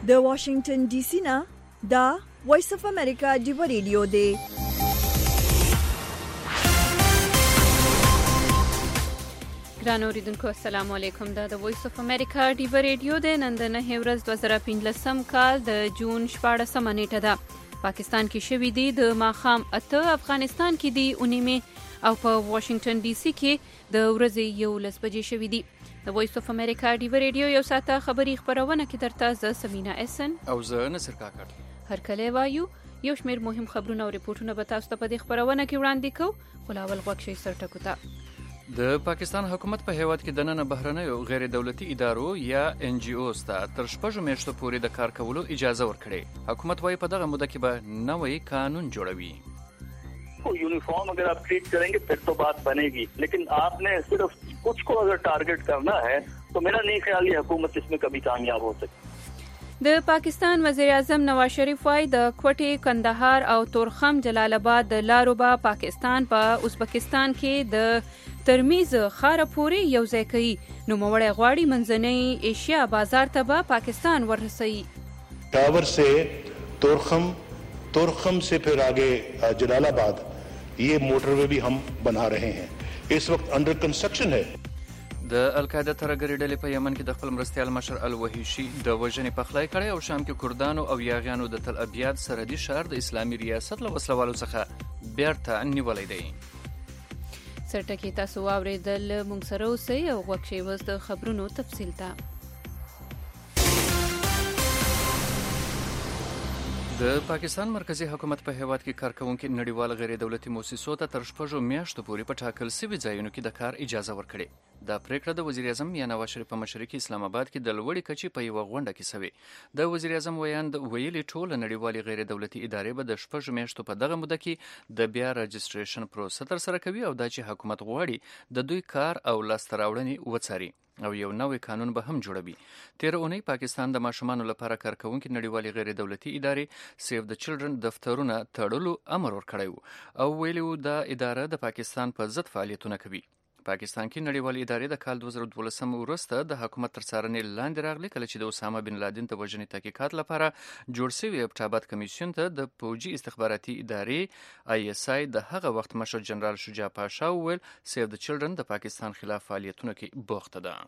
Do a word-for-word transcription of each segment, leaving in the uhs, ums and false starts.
د واشنگټن ډي سي نه دا وایس اف امریکا ډیو ریډیو دی. ګران اوریدونکو السلام علیکم. دا د وایس اف امریکا ډیو ریډیو دی. نن د نهه ورځ دوه زره پنځلسم کال د جون شپاړسمه نیټه ده. پاکستان کې شوي دي د ماښام اته، افغانستان کې دي اونیمې او په واشنگټن ډي سي کې د ورځې یولس بجې شوي دي. د وایس اف امریکا ډیو ریډیو یو ساعته خبري خبرونه کې درته زه سمینا احسن او زه نصر کاکړ هر کله وایو یو شمېر مهم خبرونه او ریپورتونه به تاسو ته په دې خبرونه کې وړاندې کوو. خو لاول غوږ شئ سرټکو ته. د پاکستان حکومت په هیواد کې دننه بهرنیو غیر دولتي ادارو یا ان جی اوز ته تر شپږو میاشتو پورې د کار کولو اجازه ورکړي. حکومت وايي په دغه موده کې به نوی قانون جوړوي. यूनिफॉर्म अगर आप ट्रीट करेंगे फिर तो बात बनेगी, लेकिन आपने सिर्फ कुछ को अगर टारगेट करना है तो मेरा नहीं ख्याल ये हुकूमत इसमें कभी कामयाब हो सकती. د پاکستان وزیر اعظم نواز شریف وايي د کوټې، کندهار او تورخم جلال آباد د لارو به پاکستان په پا ازبکستان کې د ترمیز خار پورې یو ځای کوي. نو موړی غواړي منځنۍ ایشیا بازار ته به پاکستان ورسوي. टावर से तोरखम, तोरखम से फिर आगे जलाल आबाद, ये मोटरवे भी हम बना रहे हैं. इस वक्त अंडर कंस्ट्रक्शन है. د القاعده ترهګرې ډلې په یمن کې د خپل مرستیال مشر الوحیشي د وژنې پخلی کړی او شام کې کردانو او یاغیانو د تل ابیاد سرحدي ښار د اسلامي ریاست له وسلوالو څخه بیرته نیولی دی. سرټکي تاسو واورېدل، موږ سره اوسئ او غوږ شئ اوس د خبرونو تفصیل ته. د پاکستان مرکزی حکومت په هیواد کې کارکونکو نړیوال غیر دولتي مؤسسو ته تر شپږو میاشتو پورې په ټاکل شوي ځایونو کې د کار اجازه ورکړي. دا پریکړه د وزیر اعظم یا نواز شریف په مشرۍ کې اسلام آباد کې د لوړې کچې په یوه غونډه کې شوې. د وزیر اعظم ویاند ویلي ټول نړیوالې غیر دولتي ادارې به د شپږو میاشتو په دغه موده کې د بیا رجسټریشن پروسه ترسره کوي او دا چې حکومت غواړي د دوی کار او لاسته راوړنې وڅاري او یو نوی قانون به هم جوړوي. تیر اونۍ پاکستان د ماشومانو لپاره کارکونکي نړیوالې غیر دولتي ادارې سیو د چلډرن دفترونه تړلو امر ورکړی و او ویلي و دا اداره د پاکستان په ضد فعالیتونه کوي. پاکستان کې نړیوالې ادارې د کال دوه زره دولسم وروسته د حکومت تر څارنې لاندې راغلي کله چې د اسامه بن لادن د وژنې تحقیقات لپاره جوړ شوي ابټاباد کمیسیون ته د پوجي استخباراتي ادارې آی اس آی د هغه وخت مشر جنرال شجاع پاشا وویل سیو د چلډرن د پاکستان خلاف فعالیتونو کې بوخته ده.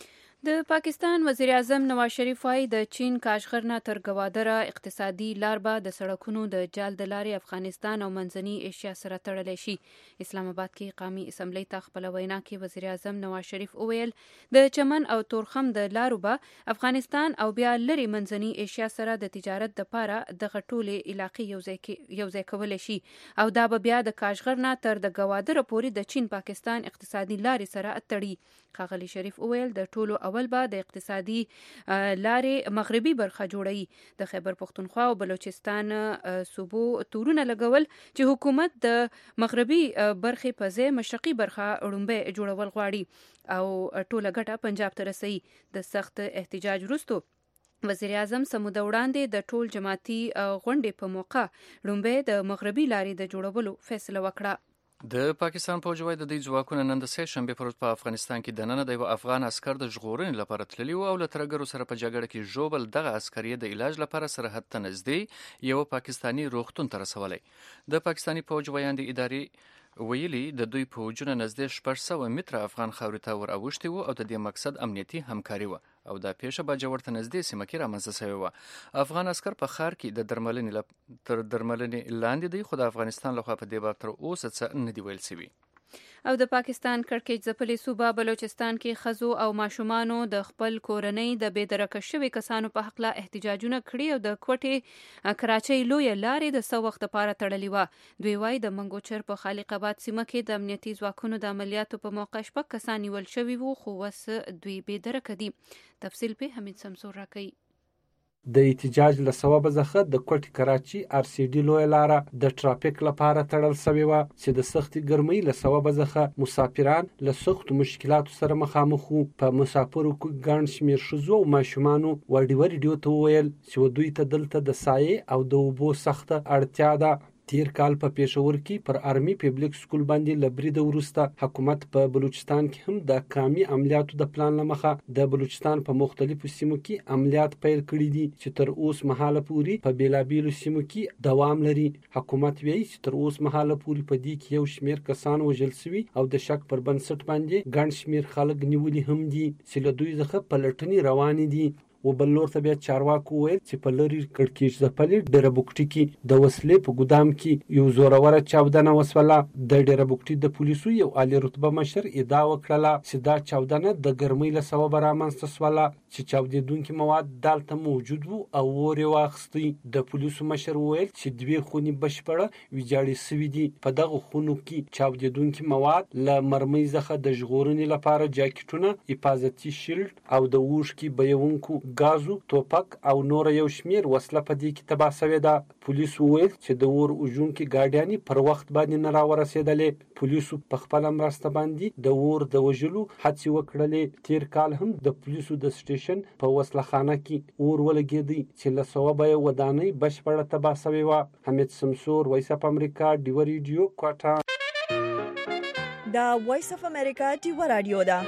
د پاکستان وزیر اعظم نواز شریف وايي د چین کاشغر نه تر ګوادره اقتصادي لار به د سړکونو د جال د لارې افغانستان او منځنۍ ایشیا سره تړلی شي. اسلام آباد کې قومي اسمبلی ته خپل وینا کې وزیر اعظم نواز شریف وویل د چمن او تورخم د لارو به افغانستان او بیا لري منځنۍ ایشیا سره د تجارت لپاره د غټولې علاقې یو ځای کولی شي او دا به بیا د کاشغر نه تر د ګوادره پورې د چین پاکستان اقتصادي لارې سره تړي. ښاغلي شریف وویل د ټولو اول به د اقتصادي لارې مغربي برخه جوړوي. د خیبر پختونخوا او بلوچستان صوبو تورونه لګول چې حکومت د مغربي برخې په ځای مشرقي برخه وړومبی جوړول غواړي او ټوله ګټه پنجاب ته رسوي. د سخت احتجاج وروسته وزیر اعظم سموده وړاندې د ټول جماعتي غونډې په موقع وړومبی د مغربي لارې د جوړولو فیصله وکړه. د پاکستان پوځ وايي د دې ځواکونه نن د سه شنبې پر ورځ په افغانستان کې دننه د یو افغان عسکر د ژغورنې لپاره تللي وو او له ترهګرو سره په جګړه کې ژوبل دغه عسکر یې د علاج لپاره سرحد ته نږدې یو پاکستاني روغتون ته رسولی. د پاکستاني پوځ ویاندې ادارې ویلي د دوی پوځونه نږدې شپږ سوه متره افغان خاورې ته ور اوښتي وو او د دې مقصد امنیتي همکاري وه او دا پیښه باجوړ ته نږدې سیمه کې رامنځته شوې وه. افغان عسکر په ښار کې د درملنې لپ... تر درملنې لاندې دی خو د افغانستان لخوا په دې باب تر اوسه څه نه دي ویل شوي. او د پاکستان کړکېچ ځپلې صوبه بلوچستان کې ښځو او ماشومانو د خپل کورنۍ د بې درکه شوي کسانو په حقله احتجاجونه کړي او د کوټې کراچۍ لویه لارې د څه وخت لپاره تړلې وه. دوی وایي د منګوچر په خالق آباد سیمه کې د امنیتي ځواکونو د عملیاتو په موقع شپږ کسان نیول شوي وو خو اوس دوی بې درکه دي. تفصیل په حمید سمسور راکوي. د احتجاج له سببه څخه د کوټې کراچي آر سی ډي لویه لاره د ټرافیک لپاره تړل شوې وه چې د سختې ګرمۍ له سببه څخه مسافران له سختو مشکلاتو سره مخامخ وو. په مسافرو کې ګڼ شمېر ښځو او ماشومانو وړي ریډیو ته وویل چې دوی ته دلته د سایې او د اوبو سخته اړتیا ده. تیر کال په پېښور کې پر آرمي پبلک سکول باندې له بریده وروسته حکومت په بلوچستان کې هم د قامي عملیاتو د پلان له مخه د بلوچستان په مختلفو سیمو کې عملیات پیل کړي دي چې تر اوس مهاله پورې په بیلابیلو سیمو کې دوام لري. حکومت وایي چې تر اوس مهاله پورې په دې کې یو شمېر کسان وژل شوي او د شک پر بنسټ باندې ګڼ شمېر خلک نیولي هم دي چې له دوی څخه پلټنې روانې دي. و بل لور ته بیا چارواکو وویل چې په لرې کړکېچ ځپلې ډېره بوکټي کې د وسلې په ګودام کې یو زوروره چاودنه وسوله. د ډېره بوکټي د پولیسو یو عالي رتبه مشر ادعا وکړله چې دا چاودنه د ګرمۍ له سببه رامنځته سوله چې چاودېدونکي مواد دلته موجود وو او اور یې واخیستی. د پولیسو مشر وویل چې دوې خونې بشپړه ویجاړې سوي دي. په دغه خونو کې چاودېدونکي مواد له مرمۍ څخه د ژغورنې لپاره جاکټونه، حفاظتي شیلډ او د اوښکې بیونکو ګازو، توپک او نور یو شمیر وسله په دې کې تباه شوې ده. پولیسو وویل چې د اور وژونکي ګاډیانې پر وخت باندې نه راورسېدلې. پولیسو په خپله مرسته باندې د اور د وژلو هڅې وکړلې. تیر کال هم د پولیسو د سټیشن په وسلخانه کې اور ولګېدی چې له سببه یې ودانۍ بشپړه تباه شوې وه. حمید سمسور، وایس اف امریکا، ډیوه ریډیو، کوټه. دا وایس اف امریکا ډیوه رادیو ده.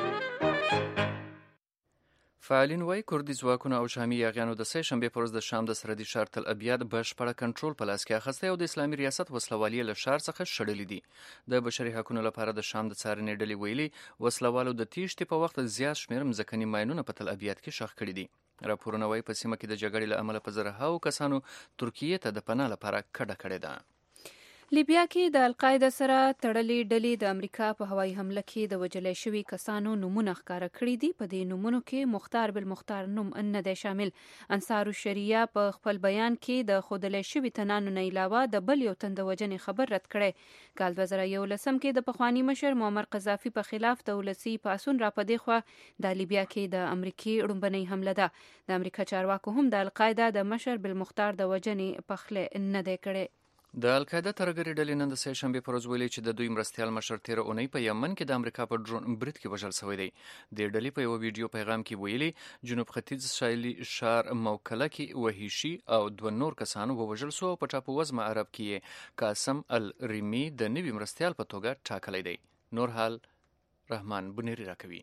فعالین وایي کردي ځواکونه او شامي یاغیانو د سه شنبې پر ورځ د شام د سرحدي ښار تل ابیاد بشپړه کنټرول په لاس کې اخیستی او د اسلامي ریاست وسلوالي له ښار څخه شړلي دي. د بشري حقونو لپاره د شام د څارنې ډلې ویلي وسلوالو د تیښتې په وخت زیات شمېر مځکني ماینونه په تل ابیاد کې ښخ کړي دي. راپورونه وایي په سیمه کې د جګړې له امله په زرهاوو کسانو ترکیې ته د پناه لپاره کډه کړې ده. لیبیا کې د القاعده سره تړلې ډلې د امریکا په هوایي حمله کې د وژل شوي کسانو نومونه ښکاره کړي دي. په دې نومونو کې مختار بالمختار نوم نه دی شامل. انصار الشریعه په خپل بیان کې د ښودلی شوي تنانو نه علاوه د بل یو تن د وژنې خبر رد کړی. کال دوه زره یولسم کې د پخواني مشر معمر قذافي په خلاف د ولسي پاڅون راپدې خوا د لیبیا کې د امریکې لومړنۍ حمله ده. د امریکا چارواکو هم د القاعده د مشر بالمختار د وژنې پخلی نه دی کړی. د القاعده ترهګرې ډلې نن د سه شنبې پر ورځ ویلي چې د دوی مرستیال مشر تېره اونۍ په یمن کې د امریکا په ډرون برید کې وژل شوی دی. د ډلې په یو ویډیو پیغام کې ویلي جنوب ختیځ شایلي ښار موکله کې وحشي او دوه نور کسانو ووژل شو او په ټاپووزمه عرب کې یې قاسم الریمي د نوي مرستیال په توګه ټاکلی دی. نور حال رحمان بنيري راکوي.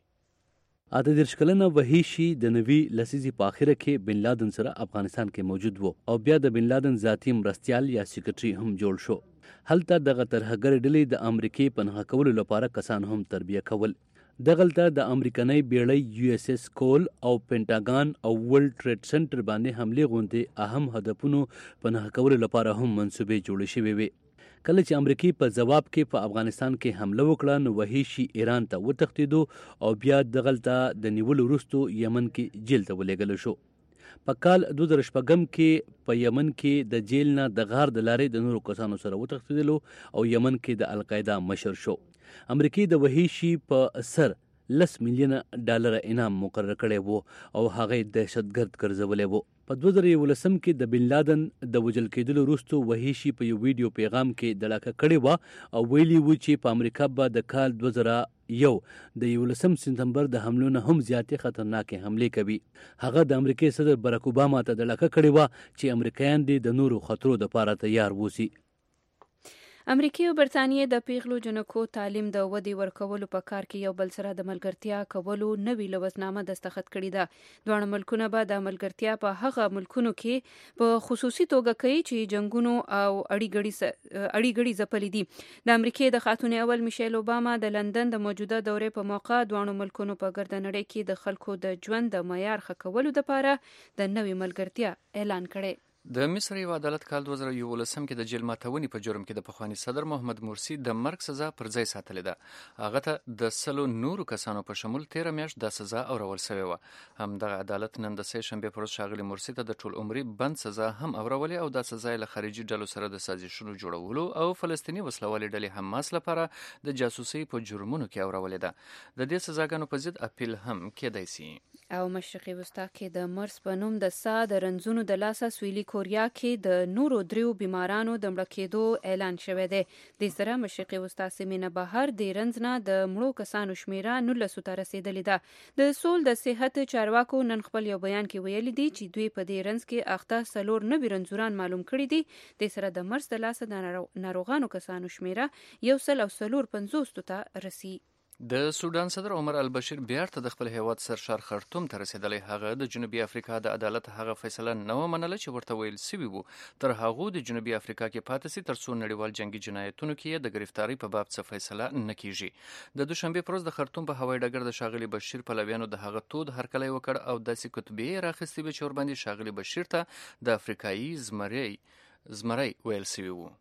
اته دېرش کلنه وحشي د نوي لسیزې په اخره کې بن لادن سره افغانستان کې موجود و او بیا د بن لادن ذاتي مرستیال یا سیکرټري هم جوړ شو. هلته دغه ترهګرې ډلې د امریکې پناه کولو لپاره کسان هم تربیه کول. دغلته د امریکایي بیړۍ یو اس اس کول او پینټاګان او ورلد ټریډ سنټر باندې حملې غوندې اهم هدفونو پناه کولو لپاره هم منصوبې جوړې شوې وې. کله چې امریکای په جواب کې په افغانستان کې حمله وکړه نو وحشي ایران ته وتښتېدو او بیا دغلته د نیولو وروستو یمن کې جیل ته ولېږل شو. په کال دوه زره شپږم کې په یمن کې د جیل نه د غار د لارې د نورو کسانو سره وتښتېدلو او یمن کې د القاعده مشر شو. امریکای د وحشي په سر لس میلیونه ډالر انعام مقرر کړی وو او هغه دهشتګرد ګرځولی وو. په دوه زره یولسم کې د بن لادن د وژل کېدلو وروستو وحشي په یو ویډیو پیغام کې دړاکه کړې وه او ویلي وو چې په امریکا به د کال دوه زره یو د یولسم سپتمبر د حملو نه هم زیاتې خطرناکې حملې کوي. هغه د امریکای صدر براک اوباما ته دړاکه کړې وه چې امریکایان دې د نورو خطرو دپاره تیار ووسي. امریکای او برتانیې د پیغلو جنکو تعلیم د ودې ورکولو په کار کې یو بل سره د ملګرتیا کولو نوې لوزنامه دستخط کړې ده. دواړه ملکونه به د ملګرتیا په هغه ملکونو کې په خصوصي توګه کوي چې جنګونو او اړیګړي ځپلي دي. د امریکای د خاتون اول میشیل اوباما د لندن د موجوده دورې په موقع دواړو ملکونو په ګردنړۍ کې د خلکو د ژوند د معیار ښه کولو لپاره د نوې ملګرتیا اعلان کړی. د مصر یو عدالت کال دوه زره یولسم کې د جیل ماتونې په جرم کې د پخواني صدر محمد مرسي د مرګ سزا پر ځای ساتلې ده. هغه ته د سلو نورو کسانو په شمول تیره میاشت دا سزا اورول شوې وه. همدغه عدالت نن د سه شنبې پر ورځ ښاغلي مرسي ته د ټول عمري بند سزا هم اورولې او دا سزا یې له خارجي ډلو سره د سازشونو جوړولو او فلسطیني وسلوالې ډلې حماس لپاره د جاسوسۍ په جرمونو کې اورولې ده. د دې سزاګانو په ضد اپیل هم کېدای شي. او مشرقي وسطا کې د مرس په نوم د سا د رنځونو د لاسه سویلي کوریا کې د نورو دریو بیمارانو د مړه کېدو اعلان شوی دی. د سره مشرقي وسطا سیمې نه بهر د رنځ نه د مړو کسانو شمیره نولسو ته رسیدلې ده. د سول د صحت چارواکو نن خپل یو بیان کې ویلي دي چې دوی په دې رنځ کې اخته څلور نوي رنځوران معلوم کړي دي. د سره د مرس د لاسه د ناروغانو کسانو شمیره یو سل او څلور پنځوس ته رسي. د سودان صدر عمر البشیر بیرته د خپل هیواد سرشار خرطوم ته رسیدلی. هغه د جنوبي افریقا د عدالت هغه فیصله نه ومنله چې ورته ویل سوي وو تر هغه د جنوبي افریقا کې پاتې سي تر څو نړیوال جنگي جنایتونو کې د گرفتاری په باب څه فیصله نه کیږي. د دوشنبه پر ورځ د خرطوم په هوایي ډګر د شاغلي بشیر پلویانو د هغه تود هرکلی وکړ او داسې کتبې راخستې چې ور باندې شاغلي بشیر ته د افریقایي زمری زمری ویل سوي وو.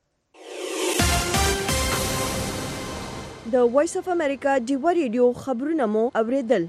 د وایس اف امریکا ډیوا ریډیو خبرونه مو اوریدل.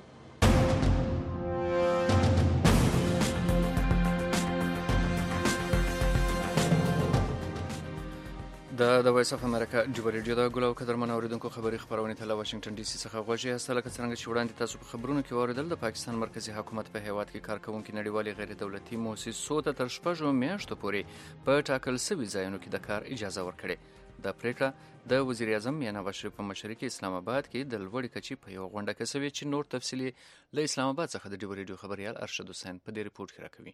د د وایس اف امریکا ډیوا ریډیو د ګلو قدرمن اوریدونکو خبري خبرونه ته له واشنگټن ډي سي څخه غوښتي هسته لکه څنګه چې وړاندې تاسو په خبرونو کې اوریدل د پاکستان مرکزی حکومت په هیواد کې کارکونکو نړیوالي غیر دولتي مؤسسو ته تر شپږو میاشتو پورې په ټاکل شوي ځایونو کې د کار اجازه ورکړي. دا پریکړه د وزیر اعظم میاں نواز شریف په مشرۍ کې اسلام آباد کې د لوړې کچې په یو غونډه کې شوې چې نور تفصیلي له اسلام آباد څخه د ډیو ریډیو خبريال ارشد حسین په دې ریپورت کې راکوي.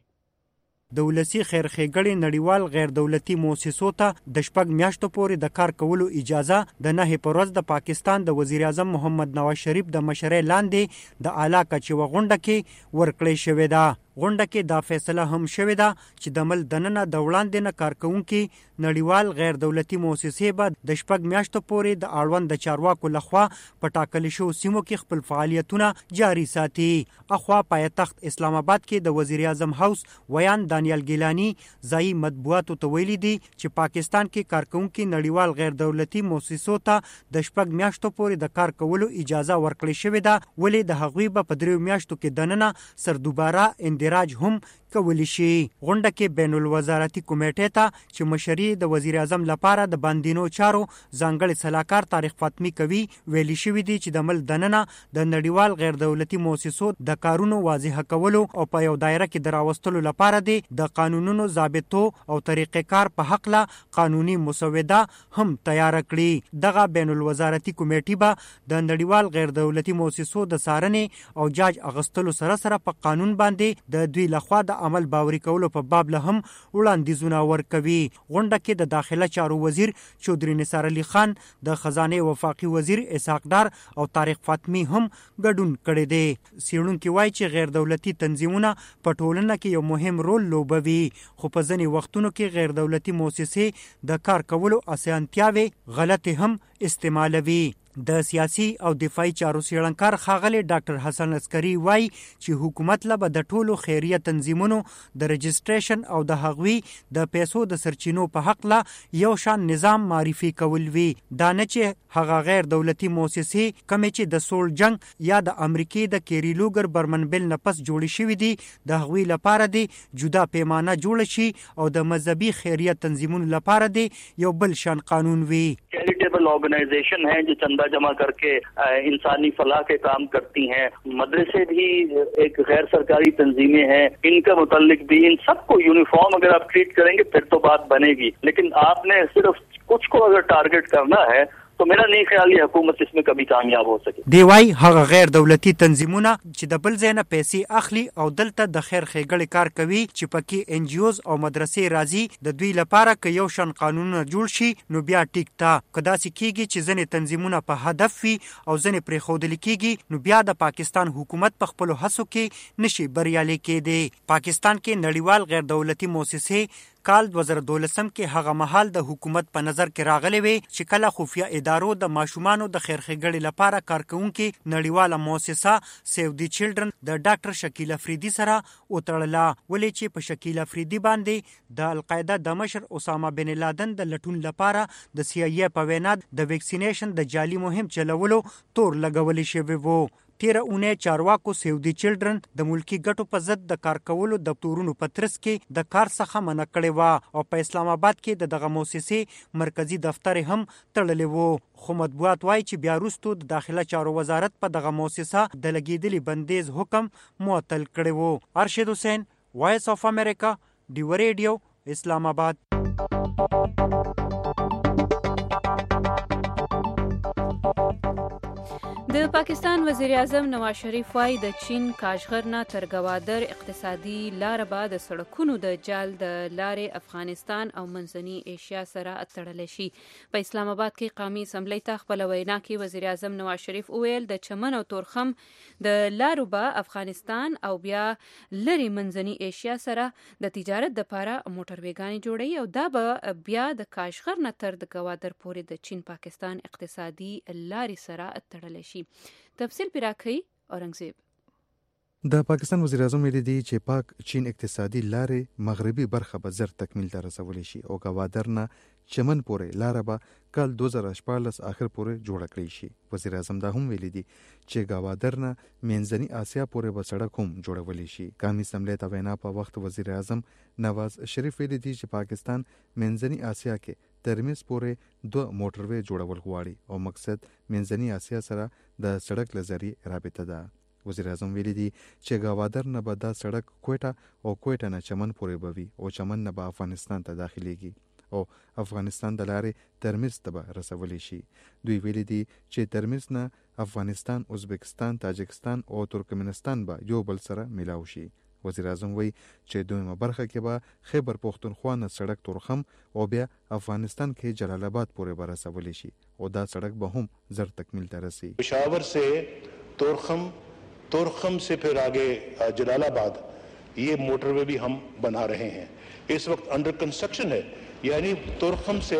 د ولسی خیر ښېګړې نړیوال غیر دولتي مؤسسو ته د شپږ میاشتو پورې د کار کولو اجازه د نهې پر ورځ د پاکستان د وزیر اعظم محمد نواز شریف د مشرۍ لاندې د اعلی کچې غونډه کې ورکړې شوې ده. غونډه کې دا فیصله هم شوې ده چې د مل دننه د وړاندې نه کارکونکو نړیوال غیر دولتي مؤسسې به د شپږ میاشتو پورې د اړوند د چارواکو لخوا په ټاکل شو سیمو کې خپل فعالیتونه جاري ساتي. اخوا پایتخت اسلام آباد کې د وزیر اعظم هاوس ویان دانیال ګیلانی ځای مطبوعاتو ته ویلي دي چې پاکستان کې کارکونکو نړیوال غیر دولتي مؤسسو ته د شپږ میاشتو پورې د کار کولو اجازه ورکړې شوې ده ولې د هغوی به په دریو میاشتو کې دننه سر دوباره اندراج هم کولی شي. غونډه کې بین الوزارتي کمیټې ته چې مشري د وزیر اعظم لپاره د باندینو چارو ځانګړي صلاحکار طارق فاطمی کوي ویلي شوی دی چې د مل دننه د نړیوال غیر دولتي مؤسسو د کارونو واضح کولو او په یو دایره کې دراوستلو لپاره دی د قانونونو ضابطو او طریقې کار په حق لا قانوني مسوده هم تیار کړي. دغه بین الوزارتي کمیټې به د نړیوال غیر دولتي مؤسسو د سارنې او جاج اغستلو سره سره په قانون باندې د دوی لخوا د عمل باوري کولو په باب له هم وړاندیزونه ورکوي. غونډه کې د داخله چارو وزیر چودري نثار علي خان، د خزانه وفاقي وزیر اسحاق ډار او طارق فاطمی هم ګډون کړی دی. څېړونکي وایي چې غیر دولتي تنظیمونه په ټولنه کې یو مهم رول لوبوي خو په ځینې وختونو کې غیر دولتي مؤسسې د کار کولو اسانتیاوې غلطې هم استعمالوي. د سیاسي او دفاعي چارو څېړنکار ښاغلی ډاکټر حسن عسکري وایي چې حکومت له به د ټولو خیریه تنظیمونو د رجسټریشن او د هغوی د پیسو د سرچینو په حق له یو شان نظام معرفي کول وي. دا نه چې هغه غیر دولتي مؤسسې کومې چې د سول جنگ یا د امریکې د کیریلوګر برمن بل نه پس جوړې شوي دي د هغوی لپاره دی جدا پیمانه جوړ شي او د مذهبي خیریه تنظیمونو لپاره دی یو بل شان قانون وي. चैरिटेबल ऑर्गेनाइजेशन हैं जो चंदा जमा करके इंसानी फलाह के काम करती हैं, मदरसे भी एक गैर सरकारी तंजीमें हैं, इनका मुताल्लिक भी इन सबको यूनिफॉर्म अगर आप ट्रीट करेंगे फिर तो बात बनेगी. लेकिन आपने सिर्फ कुछ को अगर टारगेट करना है तो मेरा नहीं ख्याल ये हुकूमत इसमें कभी कामयाब हो सके. دی وايي هغه غیر دولتي تنظیمونه چې د بل ځای نه پیسې اخلي او دلته د خیر ښېګړې کار کوي چې پکې ان جی اوز او مدرسې راځي د دوی لپاره که یو شان قانونونه جوړ شي نو بیا ټیک تا. که داسې کیږي چې ځینې تنظیمونه په هدف وي او ځینې پرېښودل کیږي نو بیا د پاکستان حکومت په خپلو هڅو کې نشي بریالي کېدی. پاکستان کې نړیوال غیر دولتي مؤسسې کال دوه زره دولسم کې هغه مهال د حکومت په نظر کې راغلی وي چې کله خفیه ادارو د ماشومانو د خیر ښېګړې لپاره کارکونکي نړیواله مؤسسه سیو دی چلډرن د ډاکټر شکیل افریدي سره وتړله ولې چې په شکیل افریدي باندې د القاعده د مشر اسامه بن لادن د لټون لپاره د سی ای ای په وینا د ویکسینیشن د جعلي مهم چلولو تور لګولی شوی وو. تیره اونۍ چارواکو سیو دی چلډرن د ملکی ګټو په ضد د کار کولو د تورونو په ترڅ کې د کار څخه منع کړې وه او په اسلام آباد کې د دغه موسسې مرکزی دفتر هم تړلی و. خو مطبوعات وایي چې بیا وروسته د داخله چارو وزارت په دغه موسسه د لګېدلي بندیز حکم معطل کړی و. ارشد حسین، وایس اف امریکا، ډیو ریډیو، اسلام آباد. د پاکستان وزیر اعظم نواز شریف وايي د چین کاشغر نه تر ګوادر اقتصادي لار به د سړکونو د جال د لارې افغانستان او منځني ایشیا سره تړلی شي. په اسلام آباد کې قومي اسمبلی ته خپل وینا کې وزیر اعظم نواز شریف وویل د چمن او تورخم د لارو به افغانستان او بیا لري منځني ایشیا سره د تجارت لپاره موټرویګانې جوړوي او دا به بیا د کاشغر نه تر د ګوادر پورې د چین پاکستان اقتصادي لارې سره تړلی شي. تفصیل پیرا کوي اورنګزیب. د پاکستان وزیر اعظم ویلي دی چې پاک چین اقتصادي لارې مغربي برخه به زر تکمیل ته رسولی شي او ګوادر نه چمن پورې لاره به کال دوه زره شپاړلس آخر پورې جوړه کړی شي. وزیر اعظم دا هم ویلي دی چې ګوادر نه منځني آسیا پورې به سړک هم جوړولی شي. قومي اسمبلی ته وینا په وخت وزیر اعظم نواز شریف ویلي دی چې پاکستان منځني آسیا کې ترمیز پورې دوه موټروي جوړول غواړي او مقصد منځني آسیا سره د سړک له ذریعې رابطه ده. وزیر اعظم ویلي دی چې ګوادر نه به دا سړک کویټه او کویټه نه چمن پورې به وي او چمن نه به افغانستان ته داخليږي او افغانستان د لارې ترمیز ته به رسولی شي. دوی ویلي دی چې ترمیز نه افغانستان، ازبکستان، تاجکستان او ترکمنستان به یو بل سره ملاو شي. وزیر اعظم وی چې دویمه برخه کې به خیبر پختونخوا نه سړک تورخم او بیا افغانستان کې جلال آباد پورې به رسولی شي او دا سړک به هم زر تکمیل ته رسی. پشاور سے تورخم، تورخم سے پھر آگے جلال آباد یہ موٹر وے بھی ہم بنا رہے ہیں. اس وقت انڈر کنسٹرکشن ہے. یعنی تورخم سے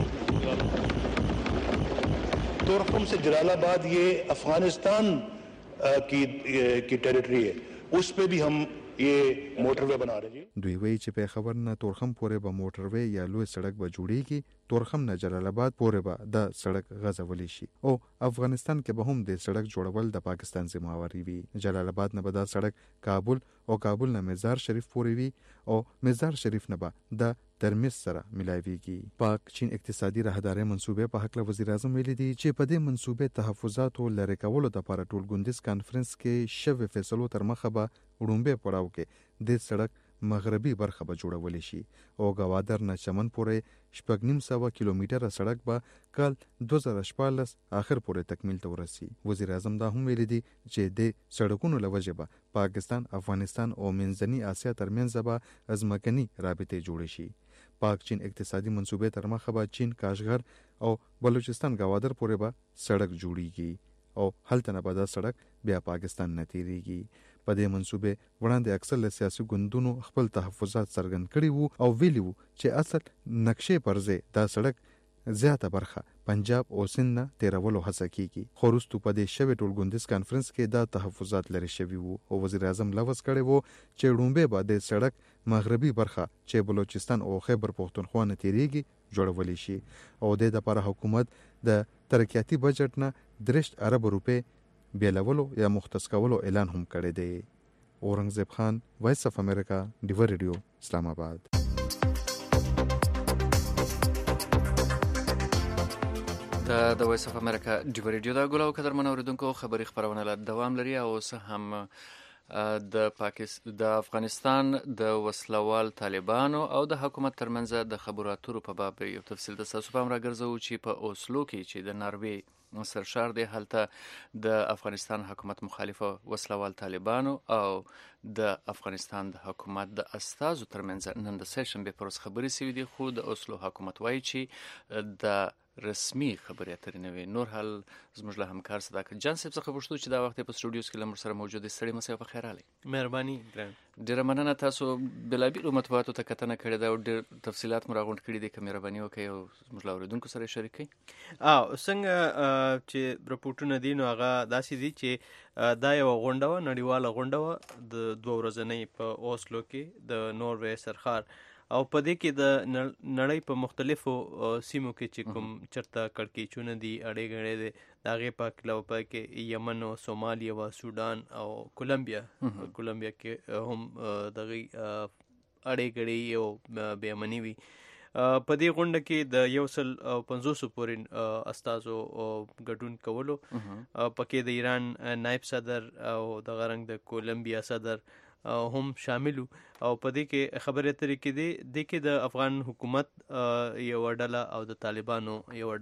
تورخم سے جلال آباد یہ افغانستان کی کی ٹیریٹری ہے، اس پہ بھی ہم یہ موٹر وے بنا رہے ہیں. دوی وی چې په خبر نه تورخم پورې به موټر وے یا لوی سړک به جوړیږي. تورخم نه جلال آباد پورې به د سړک غځولی شي او افغانستان کې به هم د سړک جوړول د پاکستان ذمہواری وي. جلال آباد نه به دا سړک کابل او کابل نه مزار شریف پورې وي او مزار شریف نه به د ترمیز سره ملاویږي. پاک چین اقتصادي راهداري منصوبې په حق له وزیر اعظم ویلي دی چې په دې منصوبې تحفظاتو لری کولو لپاره ټولګوندیز کانفرنس کې شوې فیصلو تر مخه به وړومبه پړاو کې د سړک مغربي برخه به جوړولی شي او ګوادر نه چمن پورې شپږ نیم سوه کیلومتره سړک به کال دوه زره شپاړلس آخر پورې تکمیل ته ورسي. وزیر اعظم دا هم ویلي دی چې د سړکونو له وجې به پاکستان، افغانستان او منځني آسیا ترمنځ به ځمکني رابطې جوړې شي. پاک چین اقتصادي منصوبې تر مخه به چین کاشغر او بلوچستان ګوادر پورې به سړک جوړیږي او هلته نه به دا سړک بیا پاکستان نه تیریږي. په دې منصوبې وړاندې اکثر له سیاسي ګوندونو خپل تحفظات څرګند کړي وو او ویلي وو چې اصل نقشې پر ځای دا سړک زیاته برخه پنجاب او سند نه تیرولو هڅه کیږي. خو وروسته په دې شوې ټولګوندیز کانفرنس کې دا تحفظات لرې شوي وو او وزیر اعظم لوز کړی وو چې وړومبی به د سړک مغربي برخه چې بلوچستان او خیبر پختونخوا نه تیریږي جوړولی شي او د دې لپاره حکومت د ترقیاتي بجټ نه درشت ارب روپۍ بیلولو یا مختص کولو اعلان هم کړی دی. اورنګزیب خان، وایس اف امریکا، ډیو ریډیو، اسلام آباد. دا د وایس اف امریکا ډیو ریډیو دا ګولو قدرمن اوریدونکو خبري خبرونه له دوام لري او اوس هم د پاکستان د افغانستان د وسلوال طالبانو او د حکومت ترمنځ د خبرو اترو په باب یو تفصیل د تاسو په امر راګرځو چې په اوسلو کې چې د ناروې سرشار دی هلته د افغانستان حکومت مخالفه وسلوال طالبانو او د افغانستان د حکومت د استازو ترمنځ نن د سیشنبې پر ورځ خبرې شوې دي خو د اوسلو حکومت وایي چې د رسمي خبرې اترې نه وي. نور حال زموږ له همکار صداقت جان صاحب څخه پوښتو چې دا وخت په سټوډیوز کې له موږ سره موجود دي. ستړي مسئ په خیر علي. مهرباني ګران. ډیره مننه. تاسو بلابیلو مطبوعاتو ته کتنه کړې ده او ډېر تفصیلات مو راغونډ کړي دي که مهرباني وکړئ او زموږ له اورېدونکو سره شریک کړئ. او څنګه چې رپورټونه دي نو هغه داسې دي چې دا یوه غونډه وه، نړیواله غونډه وه د دوه ورځنۍ په اوسلو کې د نوروې سرخار او په دې کې د نړۍ په مختلفو سیمو کې چې کوم چرته کړکېچونه دي اړې غړې دي د هغې په هکله په کې یمن او سومالیا و سودان او کولمبیا کولمبیا کې هم د هغې اړې غړې او بې امني وي. په دې غونډه کې د یو سل او پنځوسو پورې استازو ګډون کولو پکې د ایران نایب صدر او د غرنګ د کولمبیا صدر هم شاملو او په دې کې خبرې اترې کې دي د کې د افغان حکومت یو ډله او د طالبانو یو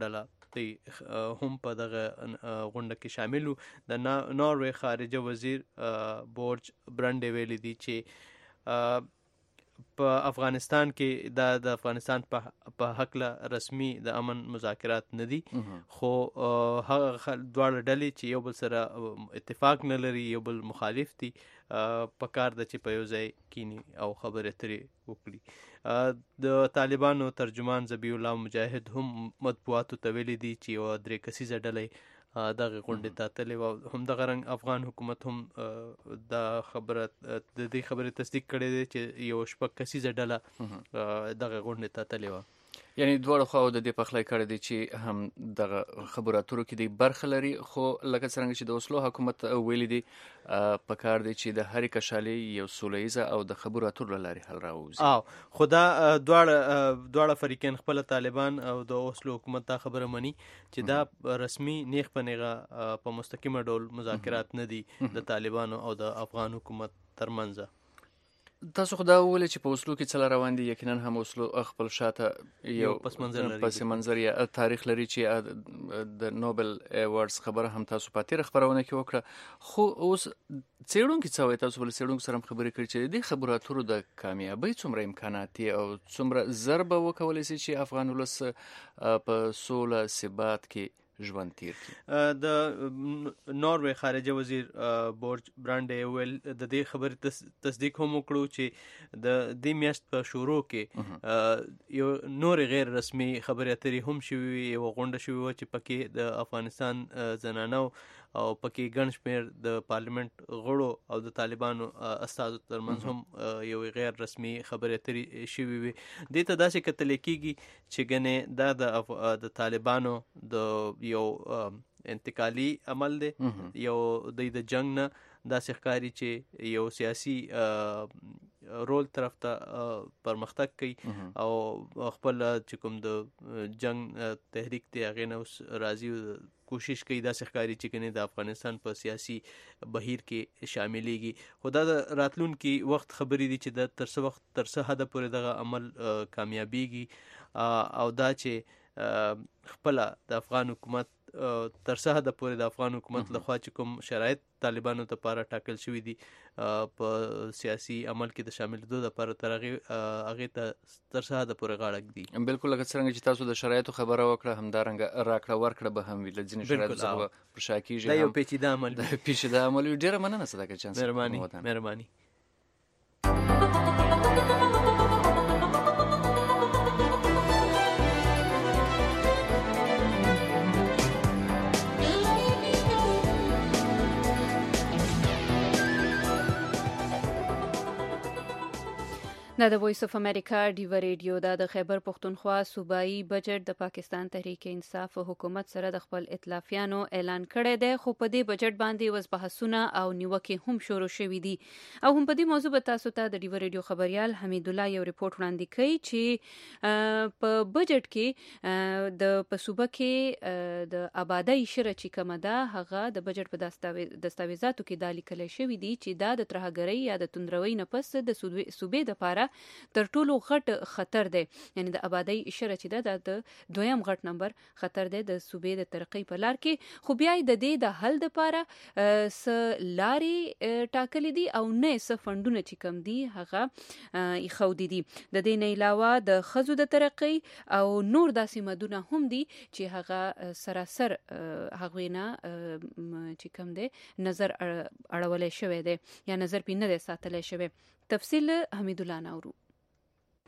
ډله هم په دغه غونډه کې شاملو. د ناروې خارجه وزیر بورج برنډې ویلي دي چې په افغانستان کې دا د افغانستان په هکله رسمي د امن مذاکرات نه دي خو هغه دواړه ډلې چې یو بل سره اتفاق نه لري یو بل مخالف دي په کار ده چې په یو ځای کینی او خبرې اترې وکړي. د طالبانو ترجمان ذبیح الله مجاهد هم مطبوعاتو ته ویلي دي چې یوه درې کسیزه ډله دغه غونډې ته تللی و. هم دغه رنګ افغان حکومت هم دا خبره د دې خبرې تصدیق کړی دی چې یو شپږ کسیزه ډله دغه غونډې ته تللی وه. یعنی دواړه خواو د دې پخلی کړی دی چې هم دغه خبرو اترو کې دی برخه لري خو لکه څرنګه چې د اوسلو حکومت ویلي دی په کار دی چې د هرې کشالۍ یو سوله ییزه او د خبرو اترو له لارې حل راووځي. او خو دا دواړه دواړه فریقین خپله طالبان او د اوسلو حکومت دا خبره مني چې دا رسمي نیغ په نیغه په مستقیمه ډول مذاکرات نه دي د طالبانو او د افغان حکومت ترمنځ. تاسو خو دا وویل چې په اوسلو کې څه روان دي یقینا هم اوسلو خپل شاته یو پس منظر یا تاریخ لري چې د نوبل ایوارډز خبره هم تاسو په تیر خبرونه کې وکړه خو اوس څېړونکي څه وایي تاسو بل څېړونکو سره هم خبرې کړې چې د دې خبرو اترو د کامیابۍ څومره امکانات دي او څومره زر به وکولی شي چې افغان ولس په سوله ثبات کې ژوند تیر کړي. د ناروې خارجه وزیر بورج برانډې ویل د دې خبرې تصدیق هم وکړو چې د دې میاشت په شروع کې یو نور غیر رسمي خبرې اترې هم شوي وي یوه غونډه شوې وه چې پکې د افغانستان زنانو او پکې ګڼ شمېر د پارلیمنت غړو او د طالبانو استازو ترمنځ هم یو غیر رسمي خبرې اترې شوي وي. دې ته داسې کتلی کېږي چې ګنې دا د طالبانو د یو انتقالي عمل دی یو د د جنگ نه داسې ښکاري چې یو سیاسي رول طرف ته پرمختګ کوي او خپل چې کوم د جنگ تحریک دی هغې نه اوس راځي کوشش کوي داسې ښکاري چې کنې د افغانستان په سیاسي بهیر کې شاملېږي. خو دا د راتلونکي وخت خبرې دي چې د تر څه وخت تر څه حده پورې دغه عمل کامیابیږي او دا چې خپله د افغان حکومت تر څه حده پورې د افغان حکومت لخوا چې کوم شرایط طالبانو ته لپاره ټاکل شوي دي په سیاسي عمل کې د شاملېدو لپاره تر هغې هغې ته تر څه حده پورې غاړه ږدي. بالکل لکه څرنګه چې تاسو د شرایطو خبره وکړه همدارنګه راکړه ورکړه به هم وي له ځینې شرایطو څخه به پر شا کېږي. دا یو پیچیده عمل دا پیچیده عمل وي. ډېره مننه صداقت جان. مهرباني مهرباني. دا د وایس اف امریکا ډیو ریډیو دا د خیبر پختونخوا صوبایي بجټ د پاکستان تحریک انصاف حکومت سره د خپل ائتلافیانو اعلان کړی دی خو په دې بجټ باندې وس بحثونه او نیوکې هم شروع شوې دي او هم په دې موضوع به تاسو ته د ډیو ریډیو خبريال حمید الله یو ریپورت وړاندې کوي چې په بجټ کې د په صوبه کې د آبادی شره چې کومه ده هغه د بجټ په دستاویزاتو کې د لیکل شوی دي چې دا د ترهګرۍ یا د توندروي نه پس د صوبې د لپاره تر ټولو غټ خطر دی. یعنی د آبادی اشاره چې ده د دویم غټ نمبر خطر دی د صوبې د ترقۍ په لار کې. خو بیا د دې د حل لپاره س لارې ټاکلې دي او نه س فندونه چې کم دي هغه یې دي. د دې نه علاوه د ښځو د ترقۍ او نور داسې مدونه هم دي چې هغه سراسر هغوی نه چې کم دی نظر اړولی شوی دی یا نظر پې نه دی ساتلی شوی. تفصیل حمید الله نورو.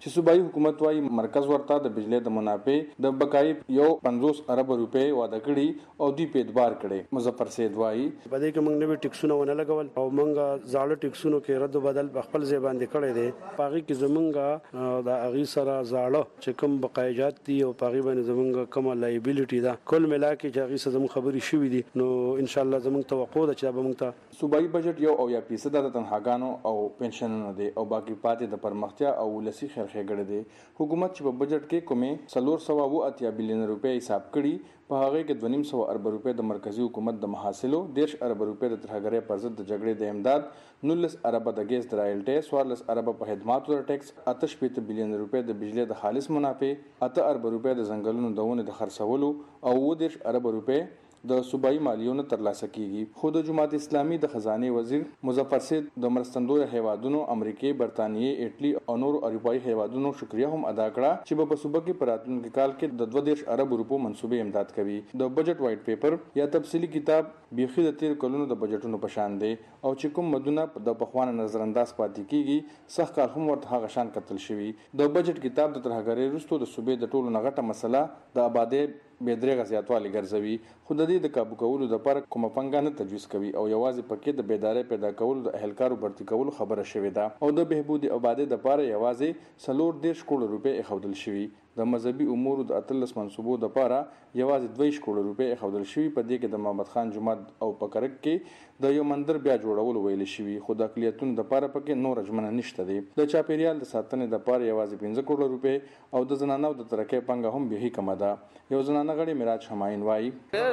چې صوبایي حکومت وايي مرکز ورته د بجلی د منافع د بقای یو پنځوس ارب روپۍ وعده کړي او دوی په اعتبار کړي. مظفر سید وايي په دې کې موږ نوې ټیکسونه ونه لګول او موږ زاړه ټیکسونو کې رد بدل خپل ځای باندې کړی دی. پاغي کې زمونږ د اغي سره زاړه چې کوم بقایجات دي او پاغي باندې زمونږ کومه لایبیلیټي ده کل ملا کې چې اغي سره زموږ خبري شوې دي نو ان شاء الله زموږ توقع ده چې به موږ ته صوبایي بجټ یو او یا فیصد د تنخواګانو او پنشنونو دی او باقي پاتې د پرمختیا او ولسی خیرخېګړې دی. حکومت چې په بجټ کې کومه څلور سوه اووه اتیا بلین روپۍ حساب کړي په هغه کې دوه نیم سوه ارب روپۍ د مرکزی حکومت د محاصلو، دیرش ارب روپۍ د ترهګرۍ پر ضد د جګړې د امداد، نولس ارب د ګیس د رایلټي، څوارلس ارب په خدماتو د ټیکس، اته شپېته بلین روپۍ د بجلی د خالص منافع، اته ارب روپۍ د ځنګلونو د ونې د خرڅولو او اووه دیرش ارب روپۍ د صوبایي مالیونو ترلاسه کیږي. خو د جماعت اسلامي د خزانه وزیر مظفر سید د مرستندوی هیوادونو امریکای، برتانیې، ایټلی او نور اروپایي هیوادونو شکریا هم ادا کړه چې په صوبه کې پراتونکو کال کې د دوه دیرش ارب روپو منسوبې امداد کوي. د بجټ وایټ پیپر یا تفصیلی کتاب بیخي د تیر کلونو د بجټونو په شان دی او چې کوم مدونه د پخوانه نظر انداز پاتې کیږي سخت کار هم ورته هغه شان قتل شوی. د بجټ کتاب د ترهګرۍ وروسته د صوبې د ټولو نغټه مسله د آبادی بېدرېغه زیاتوالی ګرځوي، خو د دې د کابو کولو لپاره کومه پنګه نه تجویز کوي او یوازې پکې د بیدارۍ پیدا کولو د اهلکارو برتی کولو خبره شوې ده او د بهبود آبادی لپاره یوازې څلور دیرش کروڑ روپۍ ایښودل شوي. د مذهبي امورو د اتلس منصوبو لپاره یوازې دوه کروڑ روپۍ ایښودل شوي. په دې کې د محمد خان جومات او پکرک کې د یو مندر بیا جوړول ویل شوي، خو د اقلیتونو لپاره پکې نور ژمنه نشته دی. د چاپیریال د ساتنې لپاره یوازې پنځه کروڑ روپۍ او د زنانو د ترقۍ پنګه هم به کمه ده. یو زنانه غړي میراج حماین وایي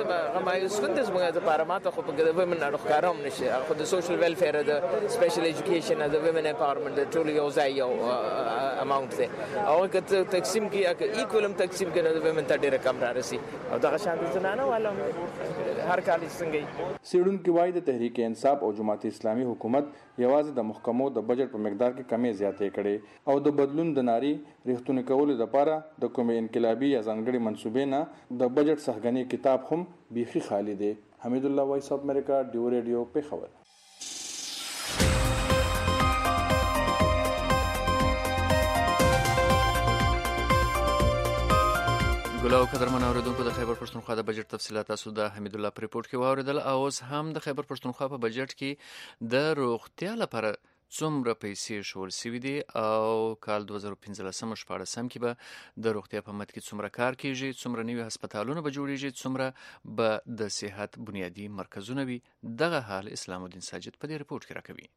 مایوس کن د زموږ لپاره ماته خو په ویمن اړخکارم نشي خو د سوشل ویلفیر د سپیشل ایجوکیشن د ویمن امپاورمنت د ټول یو ځای یو اماونت دی او که تقسیم کی اګه ایکولم تقسیم کنه د ویمن ته ډیره کم را رسی او دغه شان د زنانه والا هر کال څنګه سیډون کې وایي د تحریک انصاف او جماعت اسلامي حکومت یوازې د محکمو د بجټ په مقدار کې کمی زیاتې کړي او د بدلون د ناری ریښتونه کولو لپاره د کومې انقلابي یا ځانګړي منسوبې نه د بجټ سهګنی کتاب هم بیخي خالی دی. حمید الله وایس اف امریکا، ډیو ریډیو پیښور. ګلو قدرمن اوریدونکو د خیبر پښتونخوا د بجټ تفصیلات تاسو د حمید الله پر ریپورت کې واوریدل. اوس هم د خیبر پښتونخوا په بجټ کې د روغتیا لپاره څومره پیسې شول سوي دي او کال دوه زره پنځلسم شپاړسم کې به د روغتیا په مد کې څومره کار کیږي، څومره نوي هسپتالونه به جوړیږي، څومره به د صحت بنیادی مرکزونه وي. دغه حال اسلام الدین ساجد په دې ریپورت کې راکوي.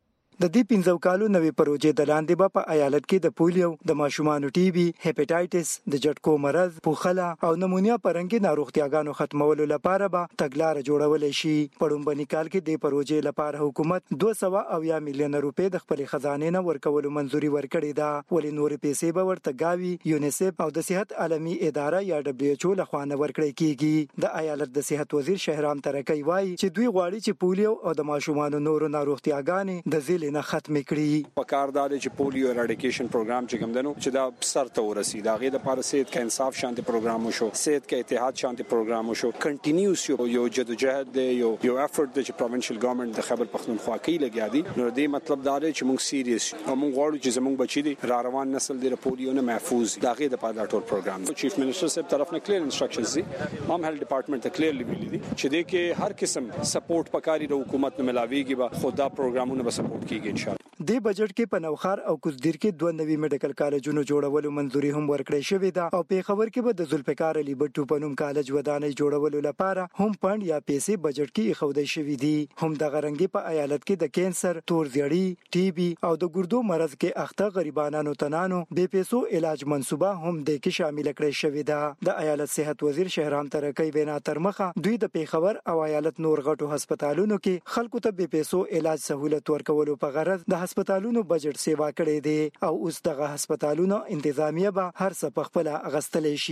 د دې پنځو کالو نوې پروژې د لاندې به په ایالت کې د پولیو، د ماشومانو ټي بي، هپاتایټس، د جټکو مرض، پوخله او نمونیا پرنګي ناروغتیاګانو ختمولو لپاره به تګلارې جوړول شي. په لومړني کال کې د پروژې لپاره حکومت دوه سوه اویا میلیون روپۍ د خپل خزانې نه ورکولو منځوري ورکړې ده، ولې نورې پیسې به ورته گاوي، یونیسف او د صحت عالمي اداره یا دبليو ایچ او لخوا نه ورکړل کیږي. د ایالت د صحت وزیر شهرام ترکی وایي چې دوی غواړي چې پولیو او د ماشومانو نورو ناروغتیاګانې د ځل نه ختم کړي. په کار دا چې پولیو اراډیکیشن پروګرام چې کوم دنو چې دا سر ته ورسید، هغه د لپاره صحت کا انصاف شانتي پروګرام وشو، صحت کا اتحاد شانتي پروګرام وشو، کنټینیوس یو جدوجہد دی، یو یو افورت دی چې پروینشل ګورنمنت د خیبر پښتونخوا کې لګیا دي. نو دې مطلب دا دی چې موږ سیریس او موږ غواړو چې زموږ بچی دي را روان نسل د پولیو نه محفوظ دي. هغه د لپاره ټول پروګرام چیف منسٹر صاحب طرف نه کلیر انسټرکشنز دي، هم هیلث ډپارټمنټ ته کلیرلی ویلي دي چې دې کې هر قسم سپورټ پکاري د حکومت نه ملاويږي، به خدا پروګرامونه به سپورټ کیږي ان شاء الله. د بجټ کې په نوخار او کوزدیر کې دوه نوي میډیکل کالجونو جوړولو منځوري هم ورکړې شوې ده او په خبر کې به د ذوالفقار علي بټو په نوم کالج ودانۍ جوړولو لپاره هم فند یا پیسې بجټ کې ایښودل شوې دي. هم د غرنګي په ایالت کې د کینسر، تور زیړی، ټي بي او د ګردو مرض کې اخته غریبانو تنانو بې پیسو علاج منصوبه هم د کې شامل کړې شوې ده. د ایالت صحت وزیر شهرام ترکی وینا تر مخه دوی د پیښور او ایالت نور غټو هسپتالونو کې خلکو ته بې پیسو علاج سہولت ورکولو په غرض د هسپتالونو بجټ سیوا کړی دی او اوس دغه هسپتالونو انتظامیه به هر څه په خپل اغستلی شي.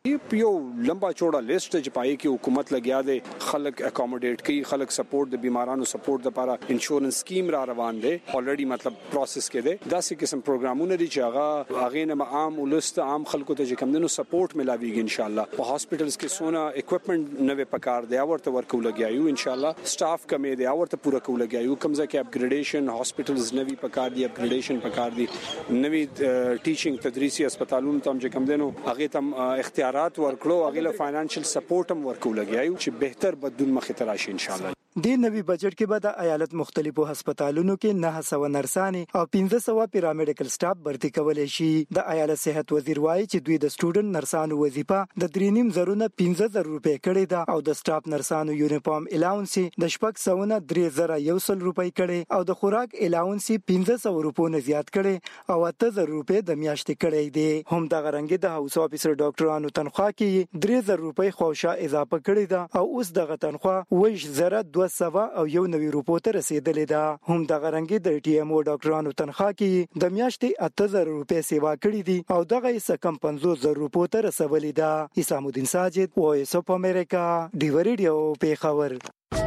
یو لمبا چوڑا لیست چې پای کې حکومت لګیا دی خلک اکوموډیټ کوي خلک سپورټ د بیمارانو سپورټ لپاره انشورنس سکیم را روان دی الریډي مطلب پروسس کې دی داسې قسم پروګرامونه دي چې هغه هغه نه عام ولست عام خلکو ته چې کم دنو سپورټ ملاويږي ان شاء الله په هاسپټلز کې سونه اکوپمنٹ نوې پکار دی ورته ورکو لګیایو ان شاء الله سټاف کمې دی ورته پوره کول لګیایو کمزه کې اپګریډیشن هاسپټلز نوې پکار دی اپګریډیشن پکار دی نوې ټیچینګ تدریسي هسپتالونو ته چې کم دنو هغه تم اختیارات ورکړو هغه له فاینانشل سپورټ هم ورکو لګیایو چې بهتر بدون مخ ته راشي ان شاء الله د نوي بجټ کې به د ایالت مختلفو هسپتالونو کې نه سوه نرسانې او پنځه سوه پیرامډیکل سټاف برتي کولای شي د ایالت صحت وزیر وایي چې دوی د سټوډنټ نرسانو وظیفه د درې نیم زرونه پنځه زره روپۍ کړې ده او د سټاف نرسانو یونیفارم الاونس د شپږ سوه درې زره یو سل روپۍ کړي او د خوراک الاونس پنځه سوه روپۍ نه زیات کړي او اته زره روپۍ د میاشتې کړي دي هم د غرنګي د هاوس افیسر ډاکټرانو تنخواه کې درې زره روپۍ خوښه اضافه کړې ده او اوس دغه تنخواه وش زره دوه سوه او یو نوي روپو ته رسیدلې ده هم د غرنګي د ټي ام او ډاکټرانو تنخواه کې د میاشتې اته زره روپۍ سیوا کړې دي او دغه یې کم پنځوس زره روپو ته رسولې ده اسلام الدین ساجد وایس اف امریکا ډیو ریډیو پیښور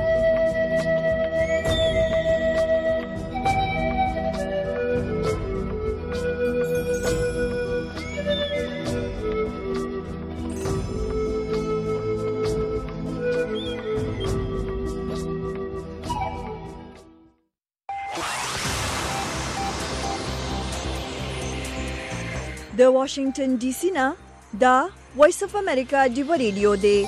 د واشنگټن ډي سي نه دا وایس اف امریکا ډیو ریډیو دی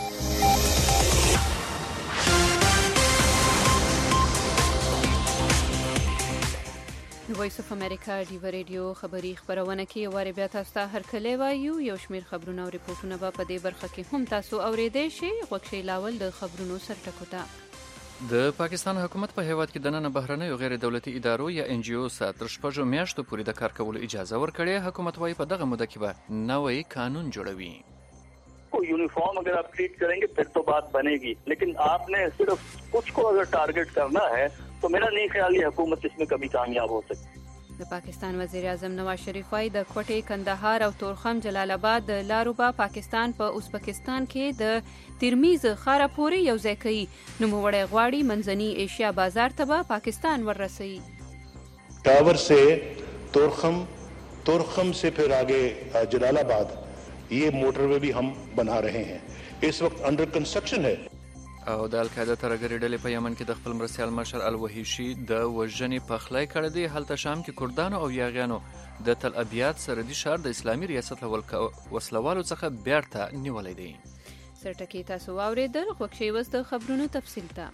وایس اف امریکا ډیو ریډیو خبری خبرونه کې واره بیا تاسو ته هر کله وایو یو شمیر خبرونه او ریپورتونه به په دې برخه کې هم تاسو اوریدئ شئ غوښتل لاول د خبرونو سرټکوټه د پاکستان حکومت په هیواد کې دننه بهرنیو غیر دولتي ادارو یا ان جی او سره تر شپږو میاشتو پورې د کار کولو اجازه ورکړې حکومت وايي په دغه موده کې به نوې قانون جوړوي को यूनिफॉर्म अगर आप ट्रीट करेंगे फिर तो बात बनेगी लेकिन आपने सिर्फ कुछ को अगर टारगेट करना है तो मेरा नहीं ख्याल ये हुकूमत इसमें कभी कामयाब हो सकती د پاکستان وزیر اعظم نواز شریف وايي د کوټې کندهار او تورخم جلال آباد د لارو با پاکستان په پا ازبکستان کې د ترمیز خاره پورې یو ځای کوي نو موړی غواړي منځني ایشیا بازار ته به پاکستان ورسوي टावर से तोरखम तोरखम से फिर आगे जलाल आबाद ये मोटरवे भी हम बना रहे हैं इस वक्त अंडर कंस्ट्रक्शन है او د القاعده ترګری ډلې په یمن کې د خپل مرستیال مشر الوحیشي د وژنې پخلای کړی دی هلته شام کې کردانو او یاغیانو د تل ابیات سردي شهر د اسلامي ریاست له وسلوالو څخه بیرته نیولې دی سرټکی تاسو واوریدل خوښي وس د خبرونو تفصیل ته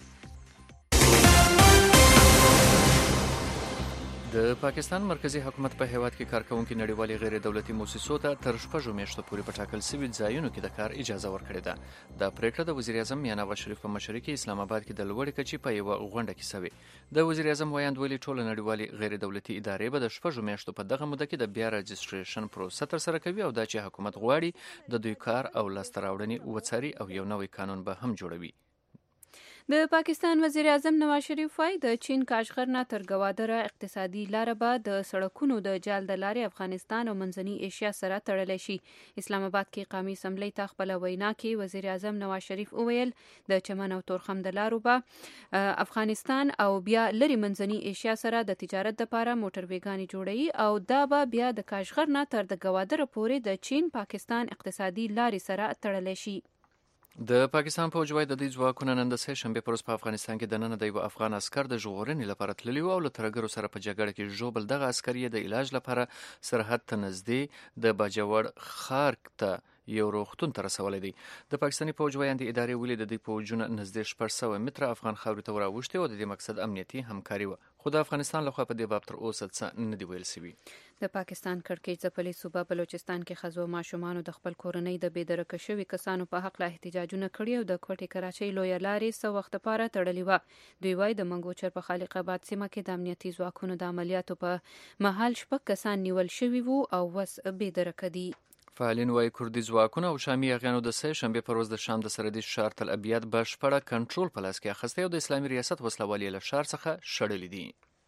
د پاکستان مرکزی حکومت په هیواد کې کارکونکو نړیوالي غیر دولتي مؤسسو ته تر شپږو میاشتو پورې په ټاکل شوي ځایونو کې د کار اجازه ورکړې ده د پریکړه د وزیر اعظم میاں نواز شریف په مشرۍ کې اسلام آباد کې د لوړې کچې په یو غونډه کې شوې د وزیر اعظم ویاند ویلي ټول نړیوالي غیر دولتي ادارې به د شپږو میاشتو په دغه موده کې د بیا رجسټریشن پروسه تر سره کوي او دا چې حکومت غواړي د دوی کار او لاسته راوړنې وڅاري او یو نوی قانون به هم جوړوي د پاکستان وزیر اعظم نواز شریف وايي د چین کاشغر نه تر ګوادره اقتصادي لار به د سړکونو د جال د لارې افغانستان او منځني ایشیا سره تړلی شي اسلام آباد کې قومي اسمبلی ته خپل وینا کې وزیر اعظم نواز شریف وویل د چمن او تورخم د لارو به افغانستان او بیا لري منځني ایشیا سره د تجارت لپاره موټر ویګانی جوړوي او دا به بیا د کاشغر نه تر د ګوادره پورې د چین پاکستان اقتصادي لارې سره تړلی شي د پاکستان فوج وايي د دې ځواکونو نن د سه شنبه پر ورځ په افغانستان کې د نن د یو افغان عسكر د ژغورنې لپاره تللی او له ترګرو سره په جګړه کې ژوبل دغه عسكر یې د علاج لپاره سرحد ته نږدې د باجوړ ښار ته یو روغتون ته رسولی دی د پاکستاني فوج ویاندې ادارې ویلي د دې فوجونه نږدې شپږ سوه متره افغان خاورې ته وراوښتي او د دې مقصد امنیتي همکاري وه خو د افغانستان لخوا په دې باب تر اوسه څه نه دي ویل سوي د پاکستان کړکېچ ځپلې صوبه بلوچستان کې ښځو او ماشومانو د خپل کورنۍ د بېدرکه شوي کسانو په حق له احتجاجونه کړي او د کوټې کراچۍ لویه لارې څه وخت لپاره تړلې وه دوی وایي د منګوچر په خالق آباد سیمه کې د امنیتي ځواکونو د عملیاتو په مهال شپږ کسان نیول شوي وو او اوس بېدرکه دي فعالین وايي کردي ځواکونه او شامي یاغیانو د سه شنبه پر ورځ د شام د سرحدي ښار تل ابیاد بشپړه کنټرول په لاس کې اخیستی او د اسلامي ریاست وسلوالې له ښار څخه شړلې دي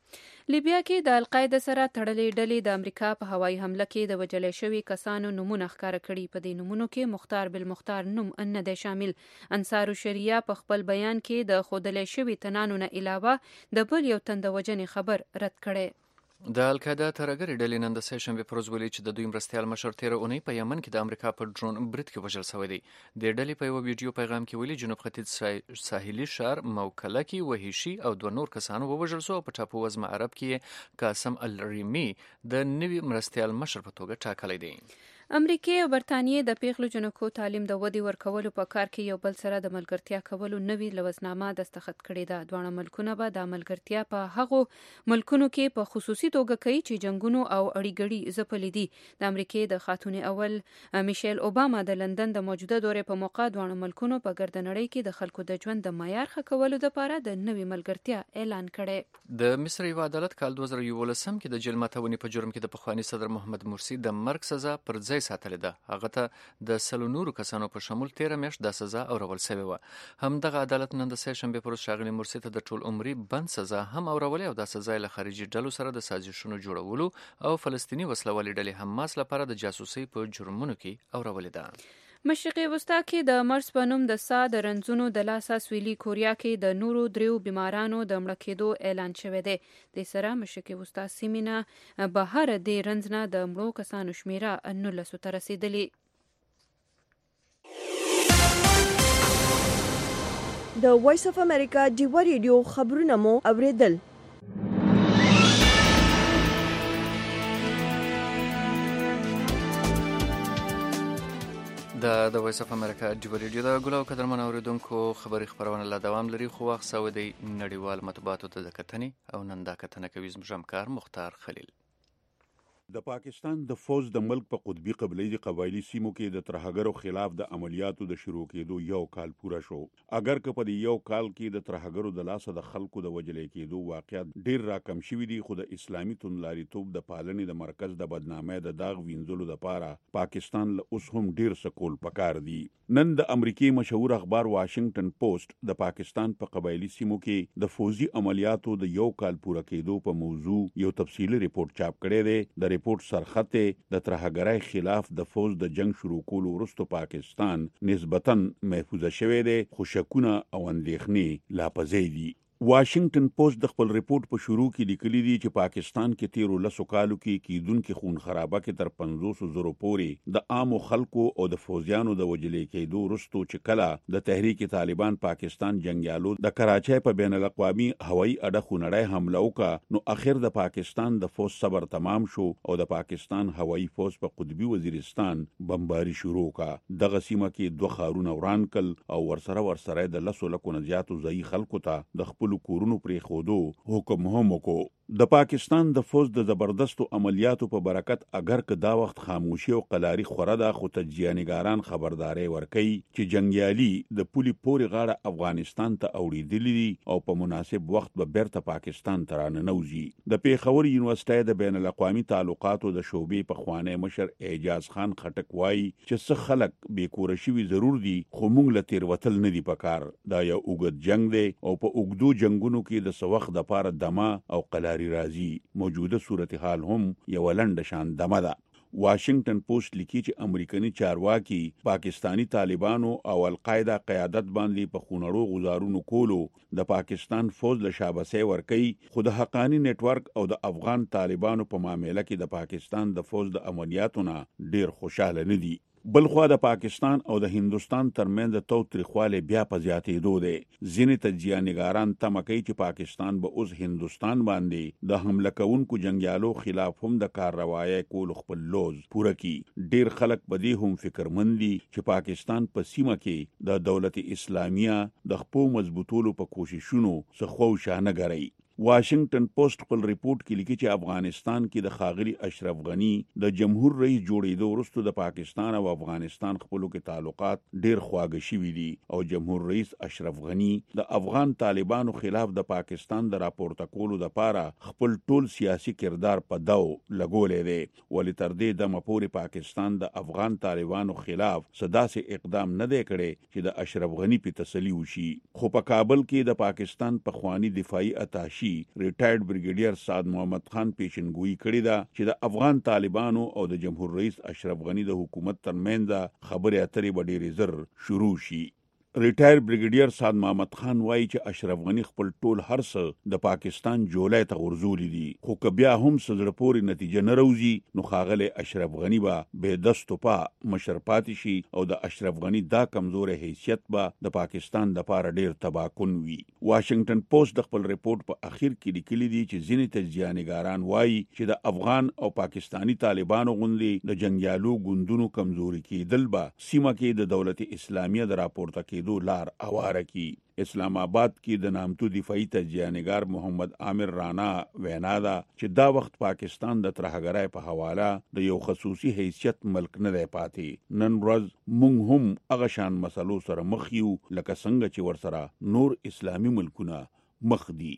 لیبیا کې د القاعده سره تړلې ډلې د امریکا په هوایي حمله کې د وژل شوي کسانو نومونه ښکاره کړي. په دې نومونو کې مختار بالمختار نوم نه دی شامل. انصار الشریعه په خپل بیان کې د ښودلی شوي تنانو نه علاوه د بل یو تن د وژنې خبر رد کړی. د القاعده ترهګرې ډلې نن د سه شنبې پر ورځ ویلي چې د دوی مرستیال مشر تېره اونۍ په یمن کې د امریکا په ډرون برید کې وژل شوی دی. د ډلې په یوه ویډیو پیغام کې ویلي جنوب ختیځ ساحلي ښار موکله کې وحشي او دوه نور کسان ووژل شو او په ټاپووزمه عرب کې قاسم الریمي د نوي مرستیال مشر په توګه ټاکلی دی. امریکې او برطانیې د پیغلو جنکو تعلیم د ودې ورکولو په کار کې یو بل سره د ملګرتیا کولو نوې لوزنامه دستخط کړې ده. دواړه ملکونه به د ملګرتیا په هغو ملکونو کې په خصوصي توګه کوي چې جنګونو او اړیګړي ځپلي دي. د امریکې د خاتون اول میشیل اوباما د لندن د موجوده دورې په موقع دواړو ملکونو په ګردنړۍ کې د خلکو د ژوند د معیار ښه کولو لپاره د نوې ملګرتیا اعلان کړی. د مصر یو عدالت کال دوه زره یولسم کې د جیل ماتونې په جرم کې د پخواني صدر محمد مرسي د مرګ سزا پر ځای ساتلې ده. هغه ته د سلو نورو کسانو په شمول تیره میاشت دا سزا اورول شوې وه. همدغه عدالت نن د سه شنبې پر ورځ ښاغلي مرسي ته د ټول عمري بند سزا هم اورولې او دا سزا یې له خارجي ډلو سره د سازشونو جوړولو او فلسطیني وسلوالې ډلې حماس لپاره د جاسوسۍ په جرمونو کې اورولې ده. مشرقي وسطا کې د مرس په نوم د سا د رنځونو د لاسه سویلي کوریا کې د نورو دریو بیمارانو د مړه کېدو اعلان شوی دی. د سره مشرقي وسطا سیمې نه بهر د رنځ نه د مړو کسانو شمیره نولسو ته رسېدلې. د وایس اف امریکا ډیوه ریډیو خبرونه مو اوریدل. د د وایس اف امریکا ډیوه ریډیو د ګلو قدرمن اوریدونکو خبري خبرونه لا دوام لري خو وخت سو دی نړیوال مطبوعاتو ته د کتنې او نن دا کتنه کوي زموږ همکار مختار خلیل. د پاکستان د فوج د ملک په قطبي قبایلی قبایلی سیمو کې د ترهګرو خلاف د عملیاتو د شروع کېدو یو کال پوره شو. اگر که په دې یو کال کې د ترهګرو د لاسه د خلکو د وجلې کېدو واقعیت ډیر راکم شوي دي خو د اسلامي توندلاریتوب د پالنې د مرکز د بدنامۍ د داغ وینځلو لپاره پاکستان له اوس هم ډیر سکول پکار دي. نن د امریکای مشهور اخبار واشنگټن پوسټ د پاکستان په قبایلی سیمو کې د فوجي عملیاتو د یو کال پوره کېدو په موضوع یو تفصیلی ریپورت چاپ کړی دی. د ریپورت سرخطه د ترهګرۍ خلاف د فوج د جنگ شروع کولو وروسته پاکستان نسبتاً محفوظ شوی دی خو شکونه او اندېښنې لا پزې دي. واشنگټن پوسټ د خپل ریپورت په شروع کې لیکلي دي چې پاکستان کې تیرو لسو کالو کې کیدونکو خون خرابه کې تر پنځوس زره پورې د عامو خلکو او د فوجیانو د وجلې کېدو وروسته چې کله د تحریک طالبان پاکستان جنگیالو د کراچۍ په بین الاقوامي هوایي اډه خونړی حمله وکړه نو اخر د پاکستان د فوج صبر تمام شو او د پاکستان هوایي فوج په قطبي وزیرستان بمباري شروع کړه. دغه سیمه کې دوه ښارونه وران کړل او ورسره ورسره د لسو لکو نه زیاتو ځایي خلکو ته د خپل کورونو پرې خودو حکم هم وکړو. د پاکستان د فوج د زبردستو عملیاتو په برکت اگر که دا وخت خاموشي او قلاری خوره ده خو تجزیه‌نګاران خبرداري ورکوي چې جنگیالي د پولي پوري غاړه افغانستان ته اوړېدلي دي او په مناسب وخت به بیرته پاکستان ته راننوځي. د پیښور یونیورسيټي د بین الاقوامي تعلقاتو د شعبې پخوانی مشر اعجاز خان خټک وایي چې څه خلک بې کوره شوي ضرور دي خو موږ له تیروتل نه دي پکار. دا یو اوږد جنگ دی او په اوږدو جنگونو کې د څه وخت دپاره دمه او قلاری راځي. موجوده صورتحال هم یو لنډه شان دمه ده. واشنگټن پوسټ لیکي چې امریکایي چارواکي پاکستانی طالبانو او القاعده قیادت باندې په خونړو غزارونو کولو د پاکستان فوج له شابسي ورکي خو د حقانی نت ورک او د افغان طالبانو په معاملې کې د پاکستان د فوج د عملیاتو نه ډیر خوشاله نه دي. بلخوا د پاکستان او د هندستان ترمنځ د توتریخواله بیا په زیاتېدو دی. ځینې تجزیه‌نګاران تمه کوي چې پاکستان به اوس هندستان باندې د حمله کوونکو جنگیالو خلاف هم د کارروایي کول خپل لوز پوره کړي. ډیر خلک په دې هم فکرمند دي چې پاکستان په سیمه کې د دولت اسلامیه د خپل مضبوطولو په کوششونو څخه خوشانه غړي. واشنگټن پوسټ خپل ریپورت کې لیکي چې افغانستان کې د ښاغلي اشرف غنی د جمهور رئیس جوړېدو وروسته د پاکستان او افغانستان خپلو کې تعلقات ډیر خواږه شوي دي او جمهور رئیس اشرف غنی د افغان طالبانو خلاف د پاکستان د راپورته کولو لپاره خپل ټول سیاسي کردار په داو لګولې دی. ولې تر دې دمه پورې پاکستان د افغان طالبانو خلاف سداسې اقدام نه دی کړی چې د اشرف غنی په تسلی وشي. خو په کابل کې د پاکستان پخوانی دفاعي اتاشي سعودي ریټایرډ بریګیډیر سعد محمد خان پیشنګوئی کړې ده چې د افغان طالبانو او د جمهور رئیس اشرف غنی د حکومت ترمنځ خبرې اترې به ډېرې زر شروع شي. ریټایر بریګیډیر سعد محمد خان وایي چې اشرف غنی خپل ټول هرڅه د پاکستان جولای ته ورزولي دي، خو که بیا هم سزړه پورې نتیجه نه راوځي نو ښاغلی اشرف غنی به بې دست و پا مشر پاتې شي او د اشرف غنی دا کمزوری حیثیت به د پاکستان دپاره ډیر تباکن وي. واشنگټن پوسټ د خپل ریپورت په اخیر کې لیکلي دي چې ځینې تجزیه نګاران وایي چې د افغان او پاکستانی طالبانو غوندې د جنګیالو ګوندونو کمزوري کېدل به سیمه کې د دولت اسلامیه د راپورته کېدو لار اواره کی. اسلام آباد کې د نامتو دفاعي تجزیه نگار محمد عامر رانا وینا ده چې دا وخت پاکستان د ترهګرۍ په حواله د یو خصوصي حیثیت ملک نه دی پاتې. نن ورځ موږ هم هغه شان مسلو سره مخ یو لکه څنګه چې ورسره نور اسلامي ملکونه مخ دي.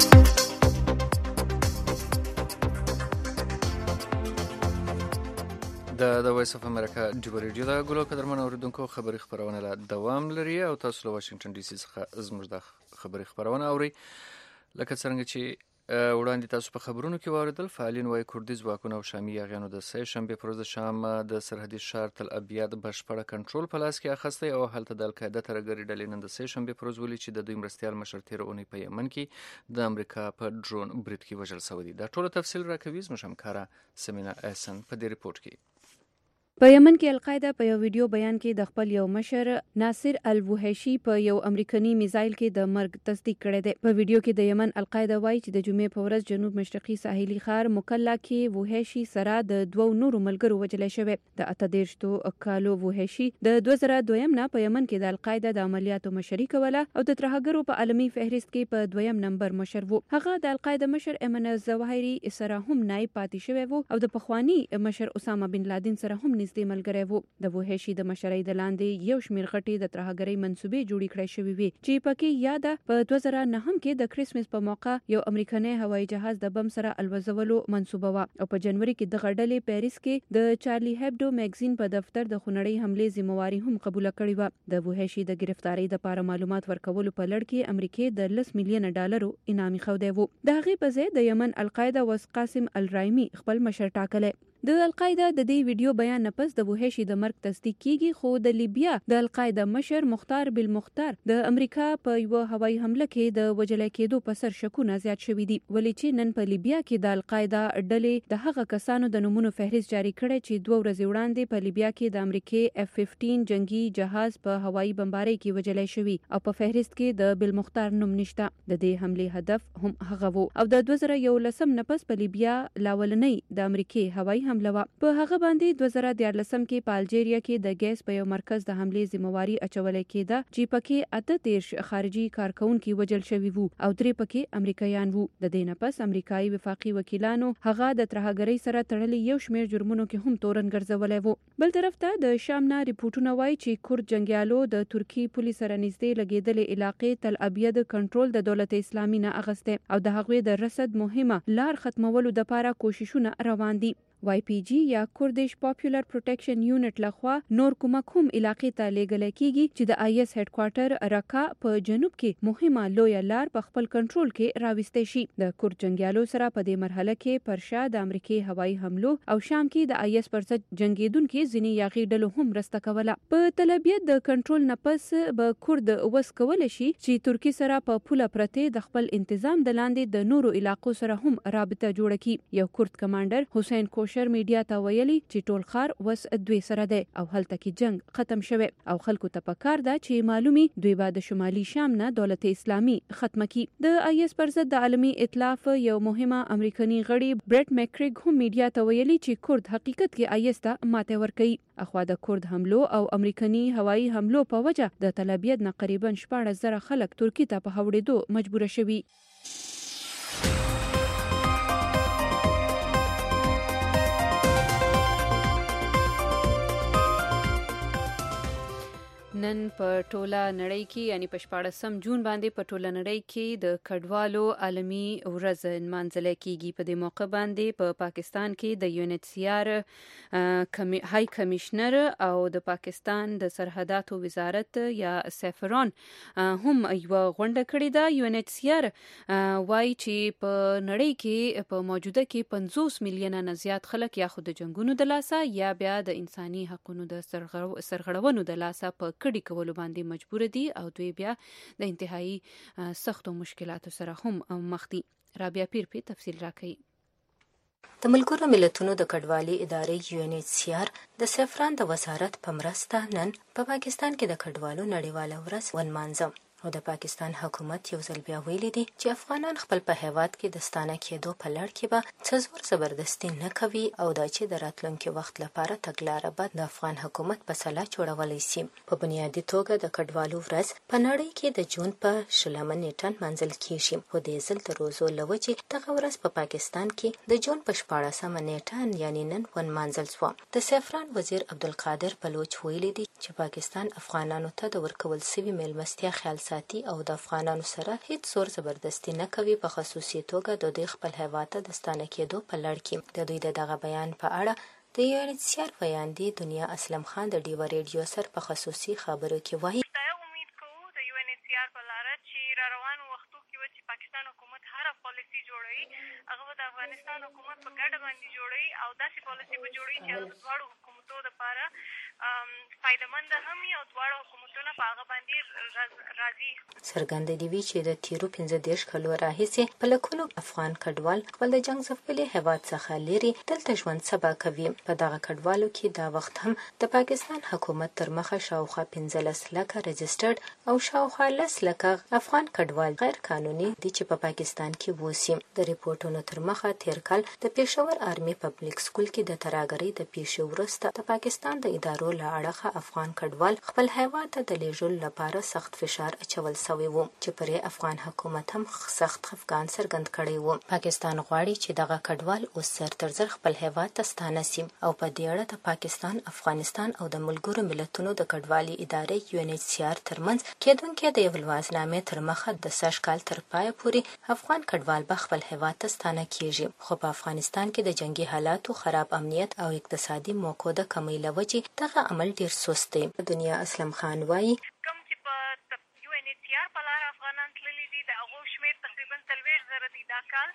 د د وایس اف امریکا ډیو ریډیو د ګلو قدرمن اوریدونکو خبري خبرونه لا دوام لري او تاسو له واشنگټن ډي سي څخه زموږ د خبري خبرونه اوري. لکه څنګه چې وړاندې تاسو په خبرونو کې واردل فعالین وايي کوردي ځواکونه او شامي یاغیانو د سه شنبه پر ورځ شام د سرحدي ښار تل ابیاد بشپړه کنټرول په لاس کې اخیستی او هلته د القاعده ترهګرې ډلې نن د سه شنبه پر ورځ ولي چې د دوی مرستیال مشر تیر اونۍ په یمن کې د امریکا په ډرون برید کې وژل شوی دی. دا ټول تفصیل راکوي زموږ همکاره سمینا احسن په دې ریپورت کې. په یمن کې القاعده په یو ویډیو بیان کې د خپل یو مشر ناصر الوهشي په یو امریکایي میزایل کې د مرګ تصدیق کړی دی. په ویډیو کې د یمن القاعده وایي چې د جمعې په ورځ جنوب مشرقي ساحلي ښار مکلا کې وهشي سره د دوو نورو ملګرو وژل شوی. د اته دېرشو کالو وهشي د دوه زره دویم نه په یمن کې د القاعده د عملیاتو مشري کوله او د ترهګرو په عالمي فهرست کې په دویم نمبر مشر وو. هغه د القاعده مشر ایمن الظواهري سره هم نائب پاتې شوی وو او د پخوانی مشر اسامه بن لادن سره هم نږدې ملګری وو. د وهشي د مشرۍ د لاندې یو شمېر غټې د ترهګرۍ منسوبې جوړې کړې شوې وي چې پکې یاده په دوه زره نهم کې د کریسمس په موقع یو امریکایي هوایي جهاز د بم سره الوزولو منسوبه وه او په جنوري کې د غډلې پیریس کې د چارلی هبډو میگزین په دفتر د خونړۍ حملې ذمہواری هم قبول کړې وه. د وهشي د گرفتاری لپاره معلومات ورکولو په لړ کې امریکای د لس میلیونه ډالرو انعام خوده وو. د هغې په ځای د یمن القاعده وس قاسم الرایمی خپل مشر ټاکلی. د القاعده د دې ویډیو بیان نه پس د وهشي د مرګ تصدیق کیږي، خو د لیبیا د القاعده مشر مختار بالمختار د امریکا په یو هوایي حمله کې د وژل کېدو په سر شکونه زیات شوي دي، ولې چې نن په لیبیا کې د القاعده ډلې د هغه کسانو د نومونو فهرست جاری کړی چې دوه ورځې وړاندې په لیبیا کې د امریکای اف پنځه جنگي جهاز په هوایي بمبارۍ کې وژل شوی او په فهرست کې د بالمختار نوم نشته. د دې حملې هدف هم هغه وو او د دوه زره یولسم نه پس په لیبیا لاولنۍ د امریکای هوایي حمله وه. په هغه باندې دوه زره دیارلسم کې په الجیریا کې د ګیس په یو مرکز د حملې ذمہواری اچولای کېده چې پکې اته دیرش خارجي کارکونکي وژل شوي وو او درې پکې امریکایان وو. د دې نه پس امریکایي وفاقي وکیلانو هغه د ترهګرۍ سره تړلي یو شمېر جرمونو کې هم تورن ګرځولی وو. بل طرف ته د شام نه ریپورټونه وایي چې کورد جنګیالو د ترکی پولیس سره نږدې لګېدلې علاقې تل ابیض کنټرول د دولت اسلامي نه اخیستی او د هغوی د رصد مهمه لار ختمولو دپاره کوششونه روان دي. واي پي جي یا کوردیش پاپولر پروټیکشن یونټ لخوا نور کومک هم علاقې ته لیږلی کیږي چې د آی اس هډ کوارټر رکا په جنوب کې مهمه لویه لار په خپل کنټرول کې راوستی شي. د کورد جنګیالو سره په دې مرحله کې پر شا د امریکای هوایي حملو او شام کې د آی اس پر ضد جنګیدونکو ځینې یاغي ډلو هم مرسته کوله. په تل ابیب د کنټرول نه پس به کورد وس کولی شي چې ترکی سره په پوله پرتې د خپل انتظام د لاندې د نورو علاقو سره هم رابطه جوړه کړي. یو کورد کمانډر حسین کوشر میډیا ته ویلي چې ټول خار وس دوی سره دی او هلته کې جنگ ختم شوی او خلکو ته پکار ده چې معلومي دوی به د شمالي شام نه دولت اسلامي ختمه کړي. د آی اس پر ضد د عالمي ائتلاف یو مهمه امریکایي غړي برټ میکریګ هم میډیا ته ویلي چې کورد حقیقت کې آی اس ته ماته ورکوي. اخوا د کورد حملو او امریکایي هوایي حملو په وجه د تل ابیب نه قریبا شپاړس زره خلک ترکی ته په هوړېدو مجبور شوي. نن په ټوله نړۍ کې یعنی په شپاړسم جون باندې په ټوله نړۍ کې د کډوالو عالمي ورځ نمانځل کیږي. په دې موقع باندې په پا پاکستان کې د یو ان ایچ سی آر هاي کمشنر او د پاکستان د سرحداتو وزارت یا سفران هم یو غونډه کړې ده. یو ان ایچ سی آر وايي چې په نړۍ کې په موجوده کې پنځوس میلیونه نه زیات خلک یا خو د جنگونو د لاسه یا بیا د انساني حقونو د سرغړونو د لاسه په کډي کولو باندې مجبور دي او دوی بیا د انتهایی سختو مشکلاتو سره هم مخ دي. رابعه پیر په تفصیل راکړي. د ملګرو ملتونو د کډوالۍ ادارې یو ان ایچ سی آر د سفران د وزارت په مرسته نن په پاکستان کې د کډوالو نړیواله ورځ ونمانځه او د پاکستان حکومت یو ځل بیا ویلي دي چې افغانان خپل په هیواد کې د ستانه کېدو په لړ کې به څه زور زبردستي نه کوي او دا چې د راتلونکي وخت لپاره تګلاره به د افغان حکومت په سلا جوړولی شي. په بنیادي توګه د کډوالو ورځ په نړۍ کې د جون په شلمه نیټه نمانځل کیږي. خو د ځل تر روزو له وجې دغه ورځ په پاکستان کې د جون په شپاړسمه نیټه یعنی نن ونمانځل شوه. د سفران وزیر عبدالقادر بلوچ ویلي دي چې پاکستان افغانانو ته د ورکول شوي میلمستیا خیال ساتي او د افغانانو سره هیڅ زور زبردستی نه کوي. په خصوصي توګه د دوی خپل هیواد ته د ستانه کېدو په لړ کې د دوی د دغه بیان په اړه د یو ان ایچ سی آر ویاندې دنیا اسلم خان د ډیوه ریډیو سره په خصوصي خبرو کې وایي امید کوو د یو ان ایچ سی آر په لاره چې را روانو وختو کې و چې پاکستان حکومت هر پالیسي جوړوي هغه د افغانستان حکومت په ګډه باندې جوړوي او داسې پالیسي به جوړوي چې د دواړو حکومتونو لپاره فایدهمند هم وي او دواړو حکومتونه په هغه باندې راضي. څرګنده دي وی چې د تیرو پنځه دېرش کلو راهیسې په لکونو افغان کډوال خپل د جنګ ځپلي هیواد څخه لرې دلته ژوند سبا کوي. په دغه کډوالو کې دا وخت هم د پاکستان حکومت تر مخه شاوخوا پنځلس لکه رجسټرډ او شاوخوا لس لکه افغان کډوال غیر قانوني دي چې په پاکستان کې اوسي. د ریپورتونو تر مخه تیر کال د پېښور آرمي پبلک سکول کې د ترهګرۍ د پیښې وروسته د پاکستان د ادارو له اړخه افغان کډوال خپل هیواد ته د لیږلو لپاره سخت فشار اچول شوی و چې پرې افغان حکومت هم سخت خفګان څرګند کړی و. پاکستان غواړي چې دغه کډوال اوس زر تر زر خپل هیواد ته ستانه شي او په دې اړه د پاکستان، افغانستان او د ملګرو ملتونو د کډوالۍ ادارې یو ان ایچ سی آر ترمنځ کېدونکې د یو لوازنامې تر مخه د سږ کال تر پایه پورې افغان کډوال به خپل هیواد ته ستانه کیږي. خو په افغانستان کې د جنگي حالاتو، خراب امنیت او اقتصادي موقعو د کمی له وجې دغه عمل ډیر سست دی. دنیا اسلم خان وایي کوم چې په یو ان ایچ سی آر په لاره افغانان تللي دي د هغو شمېر تقریبا څلوېښت زره دی دا کال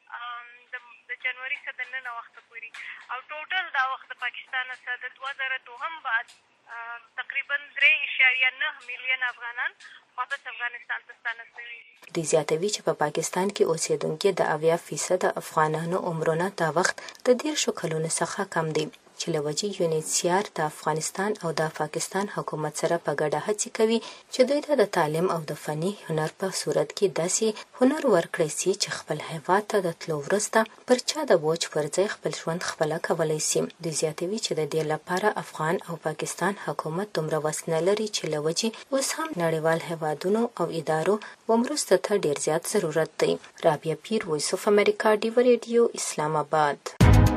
د جنوري څخه د ننه وخته پورې او ټوټل دا وخت د پاکستان څخه د دوه زره دوهم بعد تقریبا درې اعشاریه نه میلیونه افغانان واپس افغانستان ته ستانه شوي. دوی زیاتوي چې په پاکستان کې اوسېدونکي د اویا فیصده افغانانو عمرونه دا وخت د دېرشو کلونو څخه کم دی چې له وجې یو ان ایچ سی آر د افغانستان او د پاکستان حکومت سره په ګډه هڅې کوي چې دوی ته د تعلیم او د فني هنر په صورت کې داسې هنر ورکړی شي چې خپل هیواد ته د تلو وروسته پر چا د بوج پر ځای خپل ژوند خپله کولی شي. دوی زیاتوي چې د دې لپاره افغان او پاکستان حکومت دومره وس نه لري چې له وجې اوس هم نړیوال هیوادونو او ادارو و مرستو ته ډېر زیات ضرورت دی. رابعه پیر، وایس اف امریکا، ډیوه ریډیو، اسلام آباد.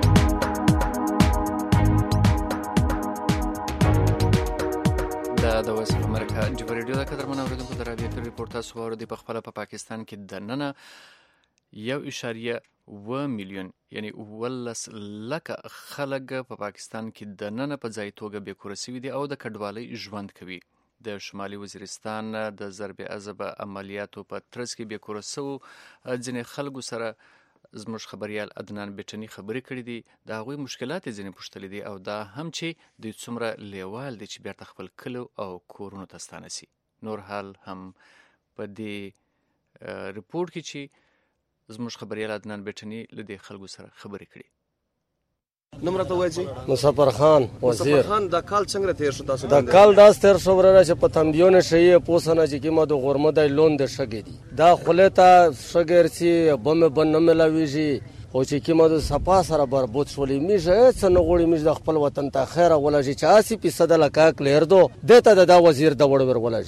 د وایس اف امریکا ډیوه ریډیو د قدرمنو اوریدونکو د رابعه پیر ریپورت تاسو واورئ. په خپله په پاکستان کې د ننه یو اعشاریه اوه میلیون یعنی اوولس لکه خلک په پاکستان کې د ننه په ځای توګه بې کوره سوي دي او د کډوالۍ ژوند کوي. د شمالي وزیرستان د ضرب عضب عملیاتو په ترڅ کې بې کوره سوو ځینې خلکو سره زموږ خبریال عدنان بیټني خبرې کړې دي. د هغوی مشکلات یې ځینې پوښتلي دي او دا هم چې دوی څومره لیوال دي چې بیرته خپل کلو او کورونو ته ستانه سي. نور حال هم په دې ریپورت کې چې زموږ خبریال عدنان بیټني له دې خلکو سره خبرې کړې. نوم راته وایي؟ مسافر خان وزیر. مسافر خان، دا کال څنګه تیر شو تاسو؟ دا کال داس تیر شو وراره چې په تنبیونه شي پوسنه چې کیمه د غرمه د لون د شګې دي دا خلتا شګر سي بم بن نه ملاويږي او چې کیمه د صفا سره بربود شولې میشه څنګه غوړي میش د خپل وطن ته خیره ولږي چې اسی فیصد لکاک لیر دو دته د دا وزیر د وړ ور ولږي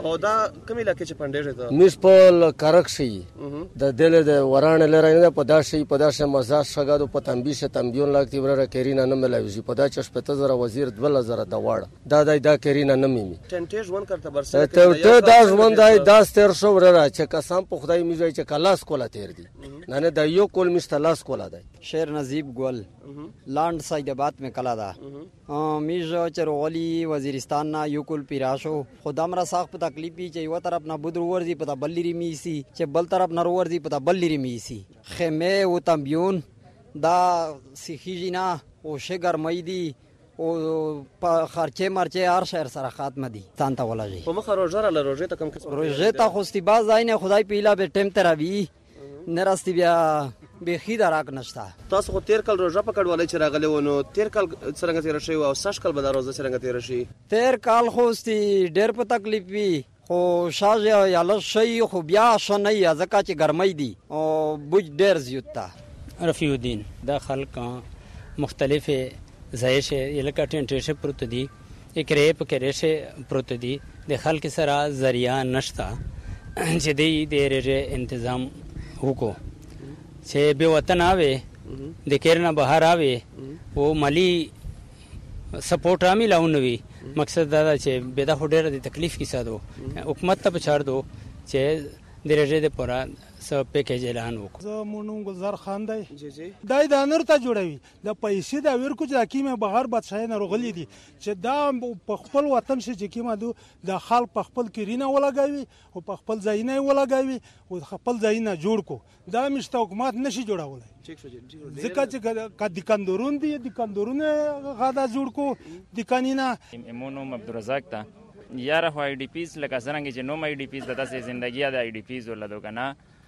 او دا کوم علاقې چې پندېږي ته مش په کرک شي د دل د ورانه لره نه په داشي په داشه مزاج شګادو په تنبیشه تنبیون لاګتی ورره کرینا نه ملوي په دا چش په تزره وزیر دوه هزار د واړه دا د دا کرینا نه میمي ټنټې ژوند کرته برسه ته ته دا ژوند دای داس تر شو ورره چې قسم په خدای میږي چې کلاس کوله تیر دي نه نه د یو کول مستلاس کوله دی شیر نصیب گل لانڈ سایداباد میں کلا دا میز چروغلی وزیرستان نا یوکل پیراشو خدام را ساخ په تکلیف چې یو طرف نه بدر ورزي پتا بلری میسی چې بل طرف نه ورزي پتا بلری میسی خیمه او تنبیون دا سیخیجینا او شګر مېدی او خرچه مرچه هر شهر سره خاتمه دي تانته ولږي په مخ روزه را روزه ته کم روزه ته خوستي باز عین خدای پیلا به ټیم تراوی نراستی بیا به خیدا راک نشتا تاسو خو تیر کال روزه پکړولای چې راغلی ونه تیر کال څنګه تیر شي او سش کال به دا روزه څنګه تیر شي تیر کال خوستي ډېر په تکلیف وی خو شاجه یا لشي خو بیا شنه یا زکه چې ګرمۍ دي او بوج ډېر زیوتا رفیع الدین دا خلک مختلف زایشه یلکه ټنټیشه پروت دي اکرې په کېشه پروت دي د خلک سره ذریعہ نشتا چې دی د تنظیم وکړو چې به وطن آوي د کېرنا بهر آوي او مالی سپورټ را ملاونوي مقصد دا چې به دا هډره د تکلیف کې ساتو حکومت ته بچار دو چې درجه د پورا سب پیکیج اعلان وکړو زه مونږ گلزار خان دی جی جی دای د انر ته جوړوي د پیسې د ورکو چې کیمه بهر بادشاہ نه رغلی دي چې دا په خپل وطن شي چې کیمه دو د خلک په خپل کرینا ولګوي او په خپل ځایونه ولګوي او خپل ځایونه جوړ کو دا مشته حکومت نشي جوړولای ځکه چې د کندورون دي د کندورون غادا جوړ کو د کانینا امونو عبدالرزاق تا یاره خو آی ډی پیز لکه څنګه چې نوم آی ډی پیز د داسې زندګي د آی ډی پیز ولدو کنه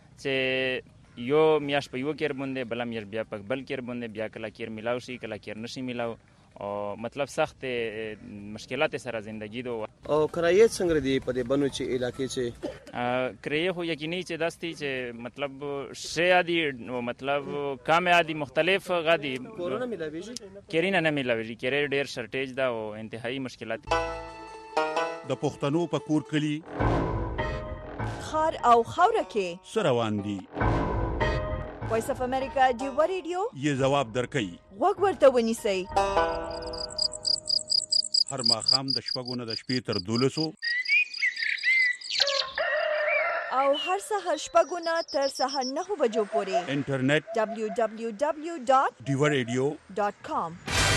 چې یو میاش په یو کېر باندې بل میاش بیا په بل کېر باندې بیا کله کېر ملاو شي کله کېر نشي ملاو او مطلب سخت مشکلات سره زندگی دو او کرایه څنګه دی په دې بنو چې علاقې چې کرایه خو یقیني چې داستی چې مطلب شی ادي مطلب کام ادي مختلف غدي کورونه ملاويږي کېرینه نه ملاويږي کېر ډیر شرټیج دا او انتهایی مشکلات د پښتنو په کور کلی خار او خوره کې سروان دي وایس اف امریکا دیو ریډیو یې جواب درکې وګ ورته ونیسئ هر ماښام د شپږو نه د شپې تر دولسو او هر سهار شپږو نه تر سهار نهو بجو پورې انټرنیټ دبلیو دبلیو دبلیو ډاٹ دیو ریډیو ډاٹ کام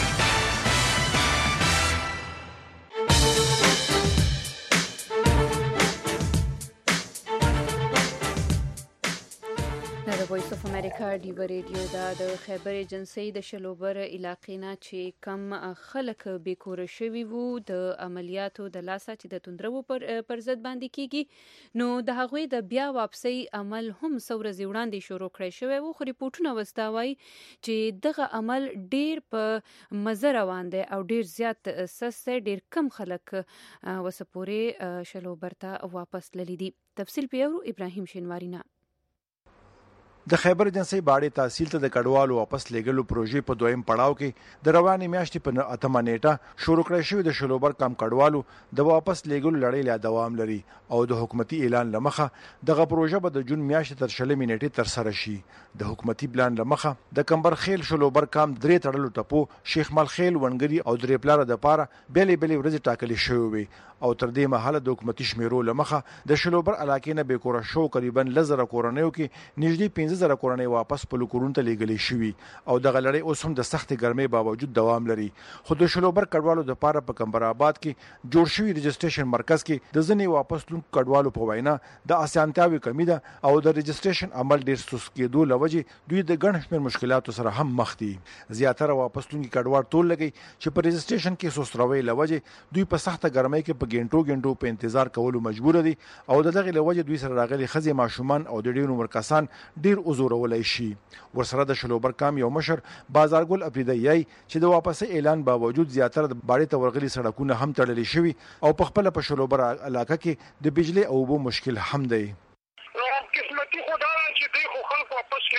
د وایس اف امریکا دیو ریډیو دا د خیبر ایجنسی د شلوبر علاقې نه چې کم خلک بیکور شوي وو د عملیاتو د لاسه چې د توندرو پر پر ضد باندې کیږي نو د هغوی د بیا واپسي عمل هم څو ورځې وړاندې شروع کړی شوی وو خو ریپورټونه وستاوي چې دغه عمل ډیر په مزه روان دی او ډیر زیات سست ډیر کم خلک وسپورې شلوبر ته واپس للی دي تفصیل پیورو ابراهیم شینوارینا د خیبر ایجنسی باړې تحصیل ته د کډوالو واپس لېږلو پروژې په دویم پړاو کې د روانې میاشتې په اتمه نیټه شروع کړی شوی د شلوبر کم کډوالو د واپس لېږلو لړۍ لا دوام لري او د حکومتي اعلان لمخه دغه پروژه به د جون میاشتې تر شلمې نیټې تر سره شي د حکومتي پلان لمخه د کمبرخیل شلوبر کم درې تړلو ټپو شیخ ملخیل ونګری او درې پلار د پاره بیلې بیلې ورځې ټاکلې شوې وي او تر دې مهاله د حکومتي شمیرو لمخه د شلوبر علاقې نه بیکوره شو قریبا لزر کورنیو کې نږدې پنځه زره کورنۍ واپس په لکورون ته لیږلې شوي او دغه لړۍ اوس هم د سختې ګرمۍ باوجود دوام لري خو د شلوبر کډوالو د پاره په کمبر آباد کې جوړ شوی رجسټریشن مرکز کې د ځنې واپس لون کډوالو په وینا د اسانتیاوي کمی ده او د رجسټریشن عمل ډیر سست کېدو لوجه دوی د ګڼ شمېر مشکلاتو سره هم مخ دي زیاتره واپس لون کډوال ټول لګي چې په رجسټریشن کې سستروي لوجه دوی په سخته ګرمۍ کې په ګنټو ګنټو په انتظار کولو مجبور دي او دغه لوجه دوی سره راغلي خزي ماشومان او د ډیرو عمر کسان ډیر عذرولای شي ورسره د شلوبر کام یو مشر بازارګل افریدایي چې د واپسې اعلان باوجود زیاتره د باړې ته ورغلي سړکونه هم تړلې شوي او په خپل په شلوبر علاقه کې د بجلی او اوبو مشکل هم دی قسمتي خدای چې دوی خو خلک واپس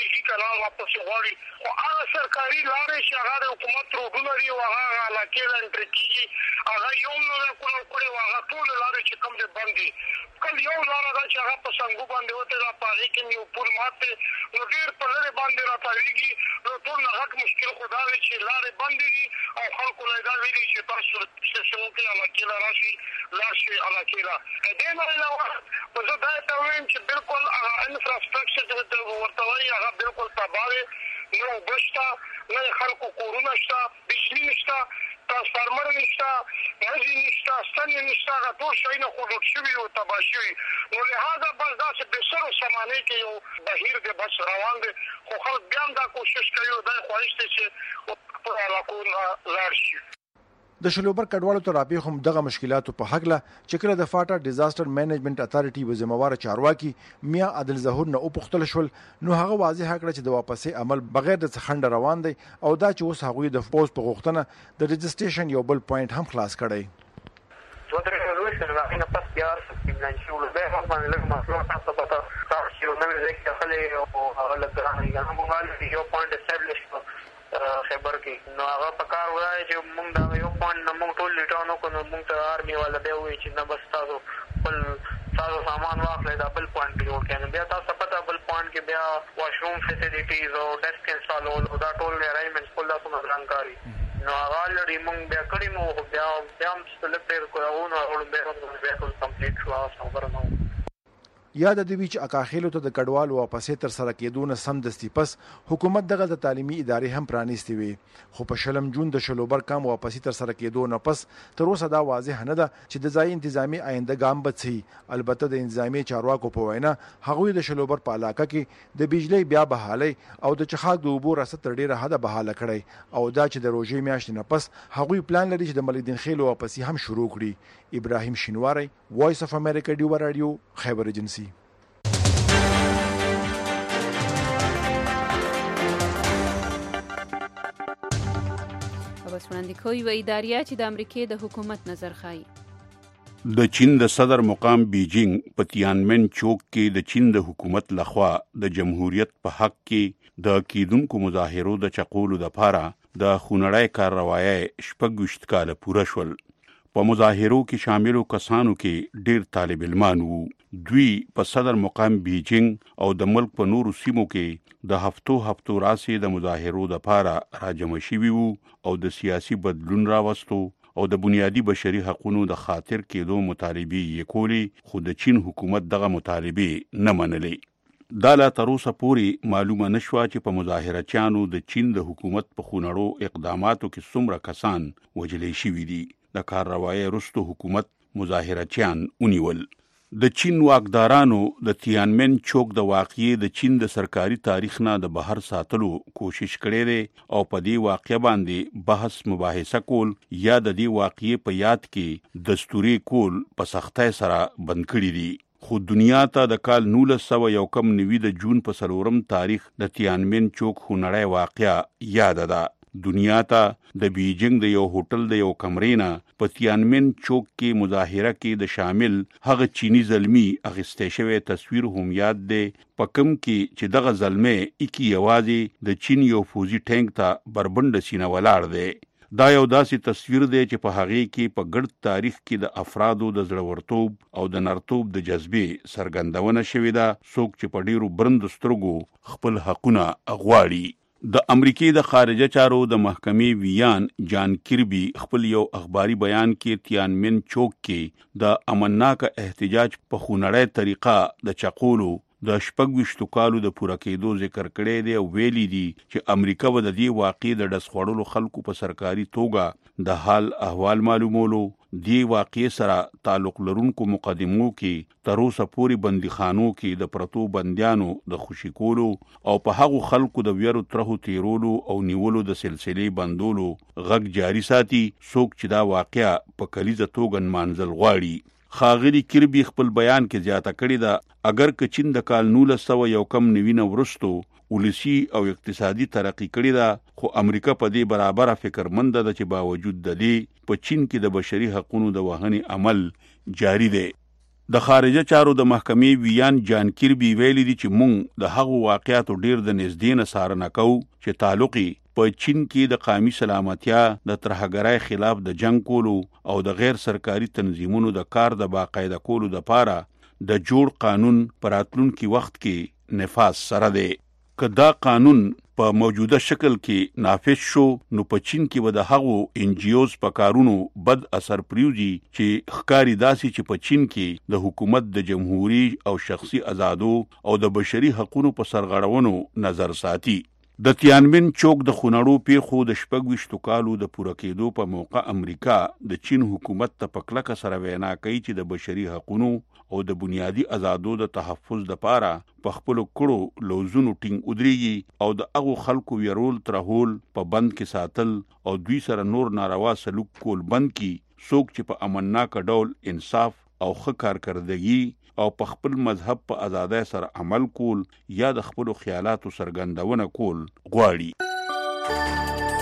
تاریخي کلام واپس غواړي او هغه سرکاري لارې چې هغه د حکومت روډونه دي او هغه علاقې له انټر کېږي هغه یو نه کولو کړی او هغه ټول لارې چې کوم دي بند دي کله یو لاره دا چې هغه په څنګه باندې وته را پاره کې یو پور ماته نو ډېر په لاره باندې را پارېږي نو ټول نه حق مشکل خدا دې چې لارې بند دي او خلکو له دا ویلي چې تاسو څه کې علاقې لا راشي لاشي علاقې لا دې نه علاوه په زه دا ته وایم چې بالکل هغه انفراستراکچر چې ورته وایي هغه بالکل تباه نو بشتا نه خلکو کورونه شته بجلی نشته ترانسفارمر نشته مزي نشته ستنې نشته هغه ټول شیونه خو لوټ شوي او تباه شوي نو لهذا بس داسې بسرو سمانې کې یو بهیر دی بس روان دی خو خلک بیا هم دا کوشش کوي او دا خواهش دی چې خپلو علاقو نه لاړ شي. د شلوبر کډوالو ته راپېښ هم دغه مشکلاتو په حقله چې کله د فاټا ډیزاستر مینجمنت اتارټي وزموار چارواکي میا عادل ظهور نه وپوښتل شول نو هغه واضح کړ چې د واپسې عمل بغیر د څخند روان دی او دا چې اوس هغوی د پوز په غوښتنه د رجسټریشن یو بل پوینټ هم خلاص کړی. خبر کې نو هغه په کار وای چې موږ دا یو پوینټ نه موږ ټول لیټانو کو نو موږ ته آرمي والا دی وای چې نه بس تاسو بل تاسو سامان واخلئ دا بل پوینټ جوړ کړئ بیا تاسو پته بل پوینټ کې بیا واشروم فیسیلیټیز او ډیسک انسټالول او دا ټول ارینجمنټس ټول تاسو مزرانکاری نو هغه لري موږ بیا کړی مو بیا بیا هم سلیکټ کوو نو اول بیا بیا ټول کمپلیټ شو اوس خبره نو یاد دی چې اکاخیلو ته د کډوالو واپسې تر سره کېدون سم دستی پس حکومت دغه د تعلیمي ادارې هم پرانیستي وي خو په شلم جون د شلوبر کام واپسې تر سره کېدون پس تر اوسه دا واضح نه ده چې د ځای انتظامی آینده ګام بچي البته د انتظامی چارواکو په وینا هغوی د شلوبر په علاقه کې د بجلی بیا بحالي او د چخاک د اوبو راسته تر ډیره حد بحاله کړي او دا چې د روژې میاشتې نه پس هغوی پلان لري چې د ملیدین خیلو واپسې هم شروع کړي. ابراهیم شینواری وایس اف امریکا ډیو رادیو خیبر ایجنسی. وړاندې کوي و اداریا چې د امریکای د حکومت نظر خای. د چین د صدر مقام بیجینګ په تیانمن چوک کې د چین د حکومت لخوا د جمهوریت په حق کې د کیدونکو مظاهرو د چقولو د پاره د خونړی کاروایی شپږ وشت کاله پوره شول. په مظاهرو کې شاملو کسانو کې ډیر طالب علمان وو. دوی په صدر مقام بیجینګ او د ملک په نورو سیمو کې د هفتو هفتو راسي د مظاهرو د پاره راجمع شوي وو او د سیاسي بدلون راوستو او د بنیادی بشري حقوقو د خاطر کېدو مطالبه یې کولی خو د چین حکومت دغه مطالبه نه منلې. دا لا تر اوسه پورې معلومه نشوه چې په مظاهرچیانو د چین د حکومت په خونړو اقداماتو کې څومره کسان وژلې شوي دي. د کاروایی وروسته حکومت مظاهرچیان ونیول. د چین واکدارانو د تیانمن چوک د واقعې د چین د سرکاري تاریخ نه د بهر ساتلو کوشش کړي دي او په دې واقعې باندې بحث مباحثه کول یا د دې واقعې په یاد کې دستوري کول په سختۍ سره بند کړي دي. خو دنیا ته د کال نولس سوه یو کم نوي د جون په څلورم تاریخ د تیانمن چوک خونړی واقعه یاد ده. دنیا ته د بیجینګ د یو هوټل د یو کمرې نه په تیانمن چوک کې مظاهره کې د شامل هغه چینی زلمی اغستې شوی تصویر هم یاد دی په کوم کې چې دغه زلمه اکی یوازې د چین یو فوزي ټانک ته بربند سینه ولاړ دی. دا یو داسې تصویر دی چې په هغه کې په ګرد تاریخ کې د افرادو د زړورتوب او د نرتوب د جذبې څرګندونه شوې ده څوک چې په ډیرو برند سترګو خپل حقونه غواړي. د امریکای د خارجه چارو د محکمې ویان جان کیربي خپل یو اخباري بیان کې تیانمن چوک کې د امنناک احتجاج په خونړی طریقه د چقولو د شپږ ویشتو کالو د پوره کېدو ذکر کړی دی او ویلي دي چې امریکا به د دې واقعې د ډس خوړلو خلکو په سرکاري توګه د حال احوال معلومولو دی واقعې سره تعلق لرونکو مقدمو کې تر اوسه پورې بندیخانو کې د پرتو بندیانو د خوشي کولو او په هغو خلکو د ویرو ترهو تیرولو او نیولو د سلسلې بندولو غږ جاری ساتي څوک چې دا واقعه په کلیزه توګه نمانځل غواړي. خاغلی کیربي خپل بیان کې زیاته کړې ده اگر که چین د کال نولس سوه یو کم نوي نه وروستو ولسی او اقتصادي ترقی کړې ده خو امریکا په دې برابره فکرمند ده چې باوجود د دې په چین کې د بشري حقوقو د وهنې عمل جاری دی. د خارجه چارو د محکمې ویان جان کیربي ویلي دي چې مونږ د هغو واقعاتو ډیر د نږدې نه څارنه کوو چې تعلقي په چین کې د قومي سلامتیا د ترهګرۍ خلاف د جنگ کولو او د غیر سرکاري تنظیمونو د کار د باقاعده کولو لپاره د جوړ قانون پر راتلونکي وخت کې نفاذ سره دی. که دا قانون په موجوده شکل کې نافذ شو نو په چین کې به د هغو ان جی اوز په کارونو بد اثر پریوزي چې ښکاری داسي چې په چین کې د حکومت د جمهوریت او شخصي آزادو او د بشري حقوقو په سرغړونو نظر ساتي. د تیانمن چوک د خونړو پیښو د شپږ ویشتو کالو د پوره کېدو په موقع امریکا د چین حکومت ته په کلکه سره وینا کوي چې د بشري حقوقو او د بنیادی آزادو د تحفظ لپاره په خپل کړو لوزونو ټینګ ودرېږي او د هغو خلکو ویرول ترهول په بند کې ساتل او دوی سره نور ناروا سلوک کول بند کی څوک چې په امنناک ډول انصاف او ښه کارکردګي او په خپل مذهب په آزادۍ سره عمل کول یا د خپل خیالاتو څرګندونه کول غواړي.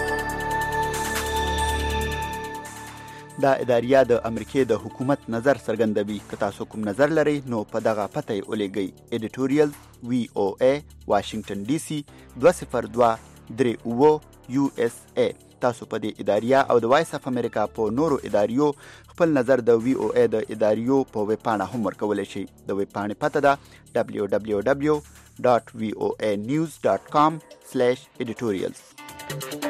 دا اداریه د امریکای د حکومت نظر څرګندوي. که تاسو کوم نظر لرئ نو په دغه پته یې ولېږئ. ایډیټوریال وی او ای واشنگټن ډي سي دوه صفر دوه درې اووه یو اس ای. تاسو په دې اداریه او د وایس اف امریکا په نورو اداریو خپل نظر د وی او ای د اداریو په ویب پاڼه هم ورکولی شئ. د ویب پاڼې پته ده دبلیو دبلیو دبلیو ډاټ وی او ای نیوز ډاټ کام سلیش ایډیټوریالز.